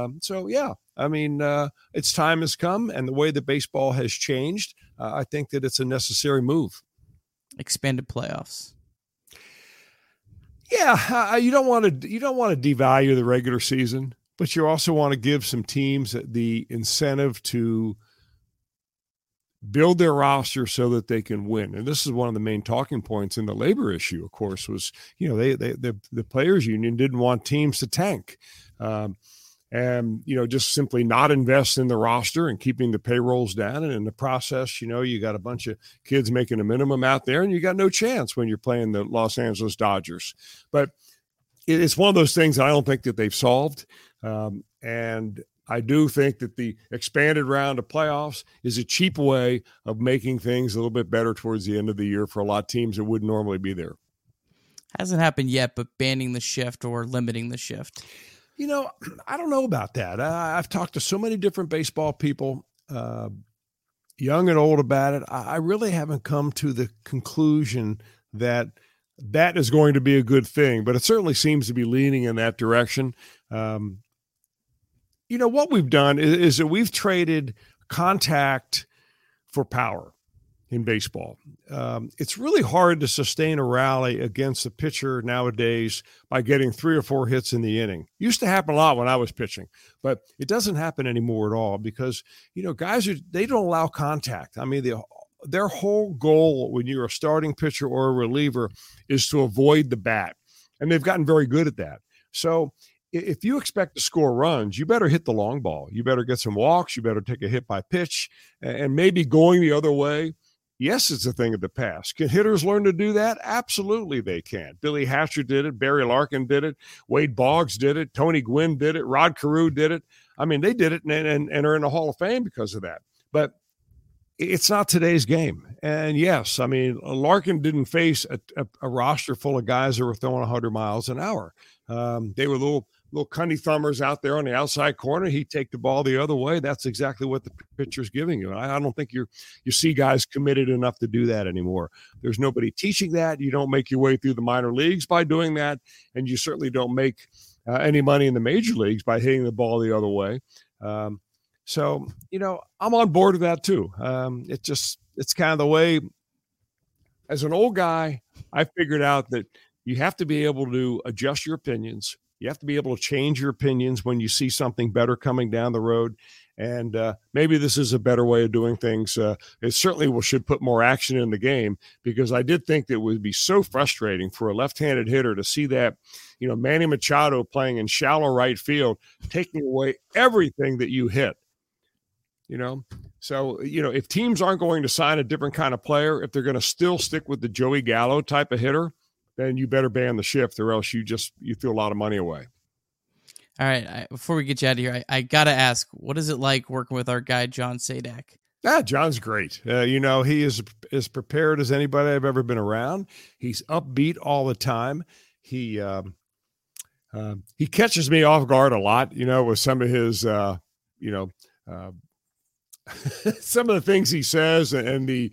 Its time has come, and the way that baseball has changed, I think that it's a necessary move. Expanded playoffs. Yeah, you don't want to devalue the regular season, but you also want to give some teams the incentive to build their roster so that they can win. And this is one of the main talking points in the labor issue, of course, was, the players union didn't want teams to tank. And just simply not invest in the roster and keeping the payrolls down. And in the process, you got a bunch of kids making a minimum out there, and you got no chance when you're playing the Los Angeles Dodgers. But it's one of those things I don't think that they've solved. And I do think that the expanded round of playoffs is a cheap way of making things a little bit better towards the end of the year for a lot of teams that wouldn't normally be there. Hasn't happened yet, but banning the shift or limiting the shift. I don't know about that. I've talked to so many different baseball people, young and old, about it. I really haven't come to the conclusion that is going to be a good thing, but it certainly seems to be leaning in that direction. What we've done is that we've traded contact for power in baseball. It's really hard to sustain a rally against a pitcher nowadays by getting 3 or 4 hits in the inning. Used to happen a lot when I was pitching, but it doesn't happen anymore at all because, guys they don't allow contact. I mean, their whole goal when you're a starting pitcher or a reliever is to avoid the bat, and they've gotten very good at that. So if you expect to score runs, you better hit the long ball. You better get some walks. You better take a hit by pitch, and maybe going the other way. Yes, it's a thing of the past. Can hitters learn to do that? Absolutely they can. Billy Hatcher did it. Barry Larkin did it. Wade Boggs did it. Tony Gwynn did it. Rod Carew did it. I mean, they did it and are in the Hall of Fame because of that. But it's not today's game. And yes, I mean, Larkin didn't face a roster full of guys that were throwing 100 miles an hour. They were little cunny thumbers out there on the outside corner. He'd take the ball the other way. That's exactly what the pitcher's giving you. And I don't think you see guys committed enough to do that anymore. There's nobody teaching that. You don't make your way through the minor leagues by doing that. And you certainly don't make any money in the major leagues by hitting the ball the other way. So, I'm on board with that too. It's kind of the way, as an old guy, I figured out that you have to be able to adjust your opinions. You have to be able to change your opinions when you see something better coming down the road. And maybe this is a better way of doing things. It certainly should put more action in the game, because I did think that it would be so frustrating for a left-handed hitter to see that, Manny Machado playing in shallow right field, taking away everything that you hit. So, if teams aren't going to sign a different kind of player, if they're going to still stick with the Joey Gallo type of hitter, then you better ban the shift, or else you throw a lot of money away. All right. Before we get you out of here, I got to ask, what is it like working with our guy, John Sadak? John's great. He is as prepared as anybody I've ever been around. He's upbeat all the time. He catches me off guard a lot, with some of his, some of the things he says and the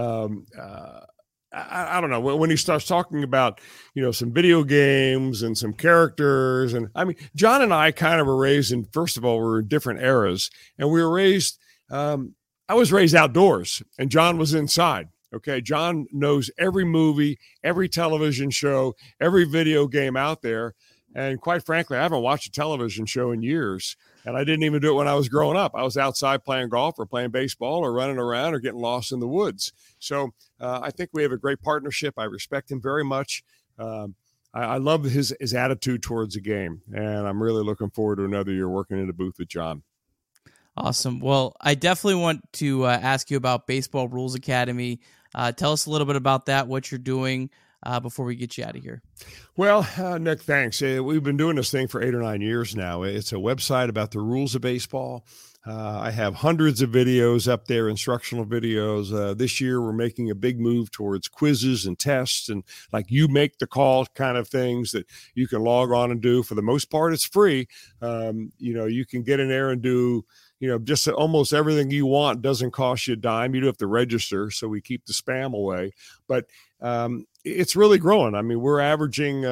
I don't know, when he starts talking about, some video games and some characters. And I mean, John and I kind of were raised in, first of all, we're in different eras, and we were raised, I was raised outdoors and John was inside. Okay. John knows every movie, every television show, every video game out there. And quite frankly, I haven't watched a television show in years. And I didn't even do it when I was growing up. I was outside playing golf or playing baseball or running around or getting lost in the woods. So I think we have a great partnership. I respect him very much. I love his attitude towards the game. And I'm really looking forward to another year working in the booth with John. Awesome. Well, I definitely want to ask you about Baseball Rules Academy. Tell us a little bit about that, what you're doing, before we get you out of here. Well, Nick, thanks. We've been doing this thing for 8 or 9 years now. It's a website about the rules of baseball. I have hundreds of videos up there, instructional videos. This year, we're making a big move towards quizzes and tests and like you make the call kind of things that you can log on and do. For the most part, it's free. You can get in there and do just almost everything you want. Doesn't cost you a dime. You do have to register, so we keep the spam away. But it's really growing. I mean, we're averaging,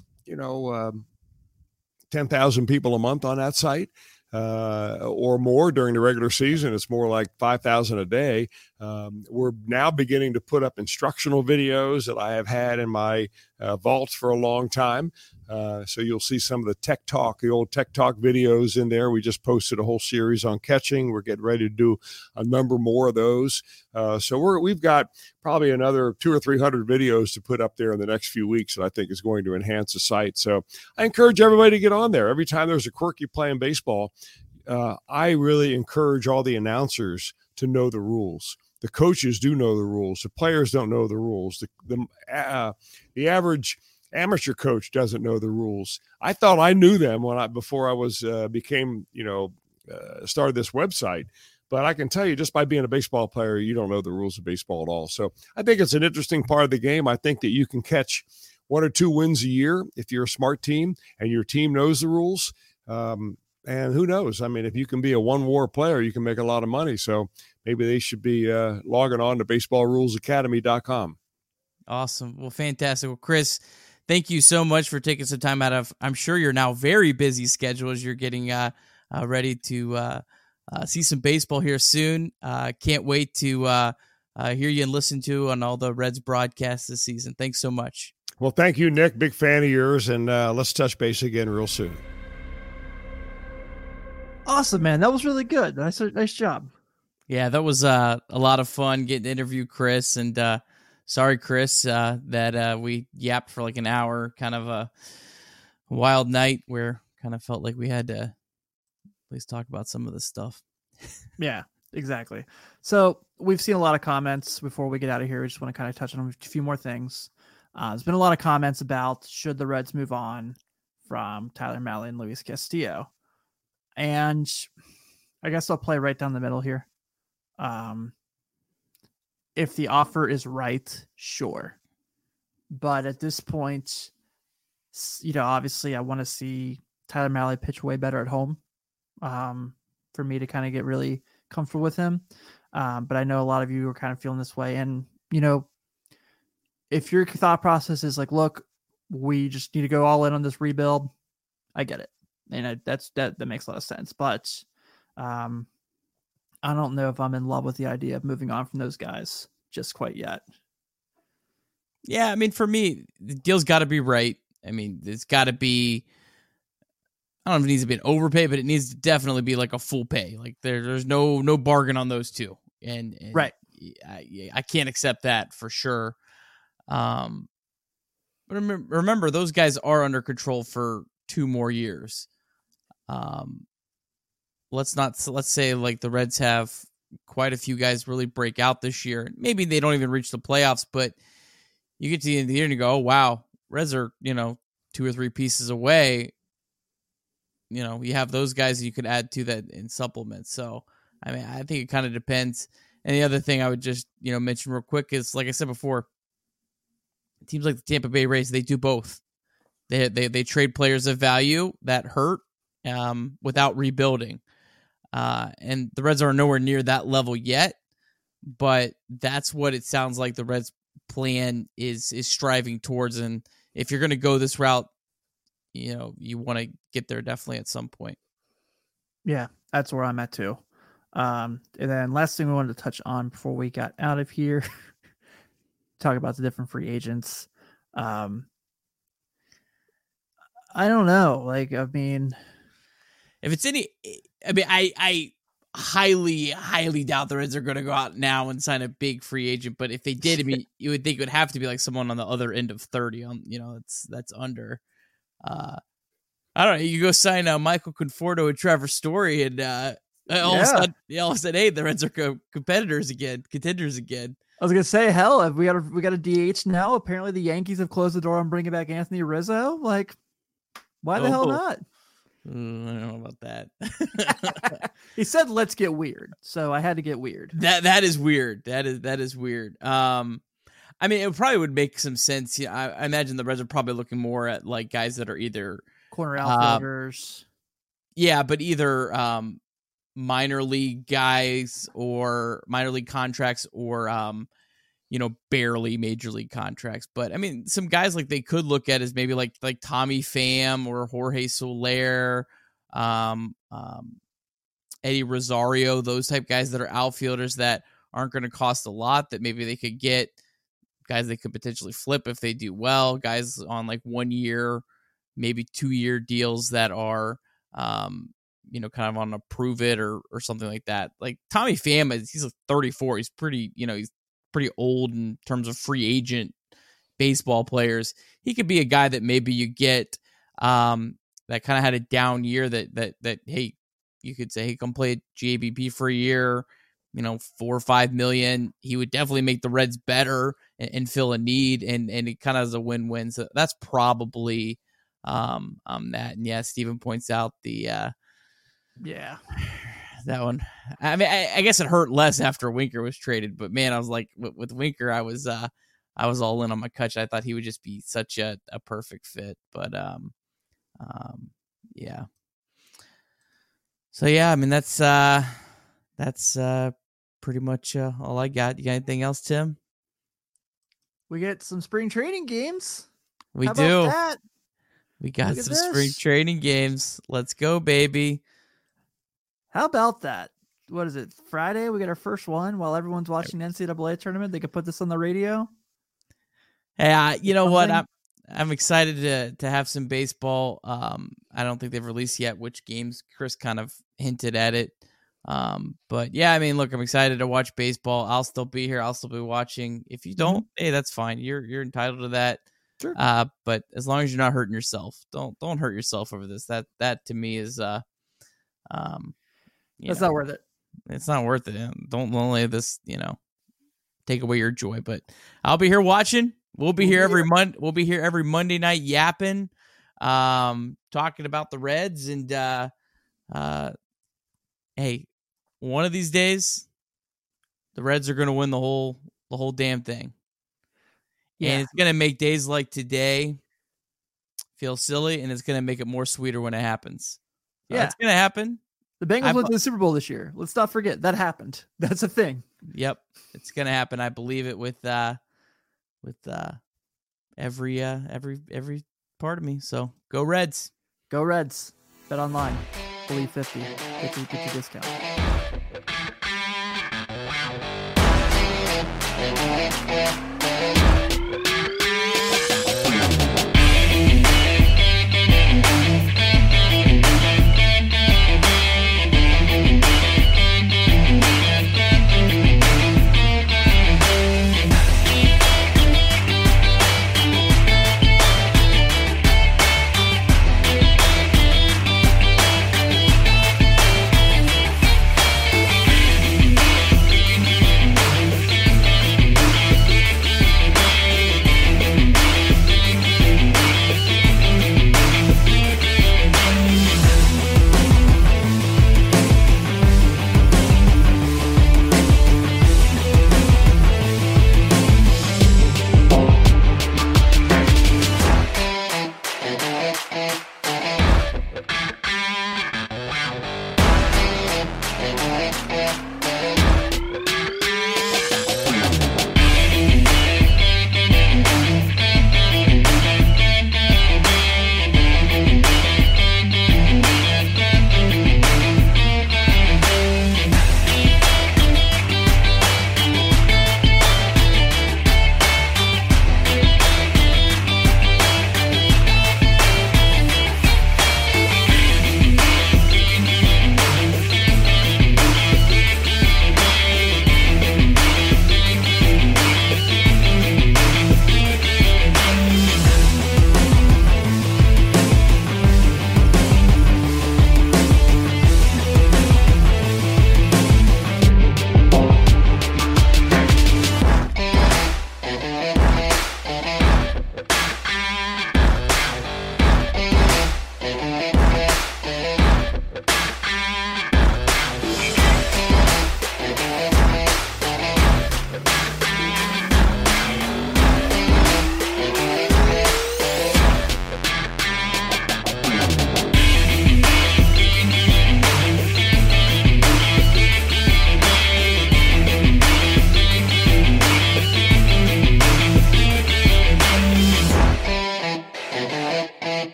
10,000 people a month on that site. Or more during the regular season. It's more like 5,000 a day. We're now beginning to put up instructional videos that I have had in my vault for a long time. So you'll see some of the old Tech Talk videos in there. We just posted a whole series on catching. We're getting ready to do a number more of those. So we've got probably another 200 or 300 videos to put up there in the next few weeks that I think is going to enhance the site. So I encourage everybody to get on there. Every time there's a quirky play in baseball, I really encourage all the announcers to know the rules. The coaches do know the rules. The players don't know the rules. The average amateur coach doesn't know the rules. I thought I knew them before I was started this website. But I can tell you, just by being a baseball player, you don't know the rules of baseball at all. So I think it's an interesting part of the game. I think that you can catch 1 or 2 wins a year if you're a smart team and your team knows the rules. And who knows? I mean, if you can be a one-war player, you can make a lot of money. So maybe they should be logging on to baseballrulesacademy.com. Awesome. Well, fantastic. Well, Chris, thank you so much for taking some time out of, I'm sure you're now very busy schedule as you're getting ready to see some baseball here soon. Can't wait to hear you and listen to on all the Reds broadcasts this season. Thanks so much. Well, thank you, Nick. Big fan of yours. And let's touch base again real soon. Awesome, man. That was really good. Nice job. Yeah, that was a lot of fun getting to interview Chris. And sorry, Chris, that we yapped for like an hour. Kind of a wild night where kind of felt like we had to at least talk about some of this stuff. Yeah, exactly. So we've seen a lot of comments before we get out of here. We just want to kind of touch on a few more things. There's been a lot of comments about should the Reds move on from Tyler Mahle and Luis Castillo. And I guess I'll play right down the middle here. If the offer is right, sure. But at this point, obviously I want to see Tyler Mahle pitch way better at home for me to kind of get really comfortable with him. But I know a lot of you are kind of feeling this way. And, if your thought process is like, look, we just need to go all in on this rebuild, I get it. And that makes a lot of sense. But I don't know if I'm in love with the idea of moving on from those guys just quite yet. Yeah, I mean, for me, the deal's got to be right. I mean, it's got to be, I don't know if it needs to be an overpay, but it needs to definitely be like a full pay. Like there's no bargain on those two. And right. I can't accept that for sure. But remember, those guys are under control for 2 more years. Let's say like the Reds have quite a few guys really break out this year. Maybe they don't even reach the playoffs, but you get to the end of the year and you go, oh, wow, Reds are, 2 or 3 pieces away. You have those guys that you could add to that in supplement. So, I mean, I think it kind of depends. And the other thing I would just, mention real quick is, like I said before, teams like the Tampa Bay Rays, they do both. They trade players of value that hurt without rebuilding. And the Reds are nowhere near that level yet, but that's what it sounds like the Reds' plan is striving towards. And if you're going to go this route, you want to get there definitely at some point. Yeah, that's where I'm at too. And then last thing we wanted to touch on before we got out of here, talk about the different free agents. I don't know. Like, I mean, if it's I highly, highly doubt the Reds are going to go out now and sign a big free agent. But if they did, I mean, you would think it would have to be like someone on the other end of 30. That's under. I don't know. You go sign Michael Conforto and Trevor Story, and all of a sudden, hey, the Reds are contenders again. I was gonna say, hell, if we got a DH now. Apparently, the Yankees have closed the door on bringing back Anthony Rizzo. Like, why the hell not? I don't know about that. He said, "Let's get weird," so I had to get weird. That is weird. That is weird. I mean, it probably would make some sense. I imagine the Reds are probably looking more at like guys that are either corner outfielders. But either minor league guys or minor league contracts or barely major league contracts. But I mean, some guys like they could look at as maybe like Tommy Pham or Jorge Soler, Eddie Rosario, those type guys that are outfielders that aren't going to cost a lot, that maybe they could get guys they could potentially flip if they do well, guys on like 1 year, maybe 2 year deals that are, kind of on a prove it or something like that. Like Tommy Pham, he's like 34. He's pretty, he's pretty old in terms of free agent baseball players. He could be a guy that maybe you get that kind of had a down year that, hey, you could say, hey, come play at GABP for a year, $4 or $5 million. He would definitely make the Reds better and fill a need. And it kind of is a win-win. So that's probably that. And yeah, Steven points out that one. I mean, I guess it hurt less after Winker was traded, but man, I was like, with Winker, I was all in on McCutcheon. I thought he would just be such a perfect fit, but yeah. So yeah, I mean that's pretty much all I got. You got anything else, Tim? We get some spring training games. We How do. About that? We got some spring training games. Let's go, baby. How about that? What is it? Friday, we get our first one while everyone's watching the NCAA tournament. They could put this on the radio. Hey, you know what? I'm excited to have some baseball. I don't think they've released yet which games. Chris kind of hinted at it. But yeah, I mean, look, I'm excited to watch baseball. I'll still be here. I'll still be watching. If you don't, hey, that's fine. You're entitled to that. Sure. But as long as you're not hurting yourself, don't hurt yourself over this. That to me is it's not worth it. It's not worth it. Don't let this, take away your joy. But I'll be here watching. We'll be here every month. We'll be here every Monday night yapping, talking about the Reds. And hey, one of these days, the Reds are going to win the whole damn thing. Yeah. And it's going to make days like today feel silly, and it's going to make it more sweeter when it happens. Yeah, it's going to happen. The Bengals went to the Super Bowl this year. Let's not forget that happened. That's a thing. Yep, it's going to happen. I believe it with every part of me. So go Reds. Go Reds. Bet online. Believe 50. Get your discount.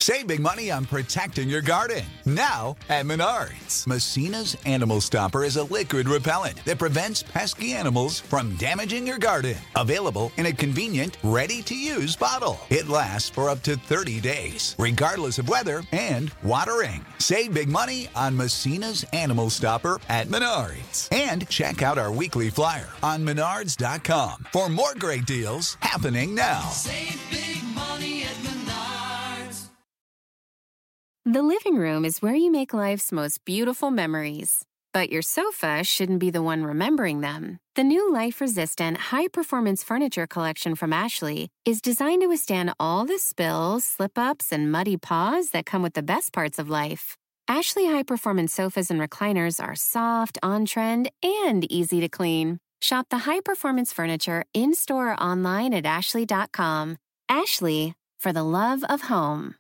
Save big money on protecting your garden. Now at Menards. Messina's Animal Stopper is a liquid repellent that prevents pesky animals from damaging your garden. Available in a convenient, ready-to-use bottle. It lasts for up to 30 days, regardless of weather and watering. Save big money on Messina's Animal Stopper at Menards. And check out our weekly flyer on Menards.com for more great deals happening now. Save big money at Menards. The living room is where you make life's most beautiful memories. But your sofa shouldn't be the one remembering them. The new life-resistant, high-performance furniture collection from Ashley is designed to withstand all the spills, slip-ups, and muddy paws that come with the best parts of life. Ashley high-performance sofas and recliners are soft, on-trend, and easy to clean. Shop the high-performance furniture in-store or online at ashley.com. Ashley, for the love of home.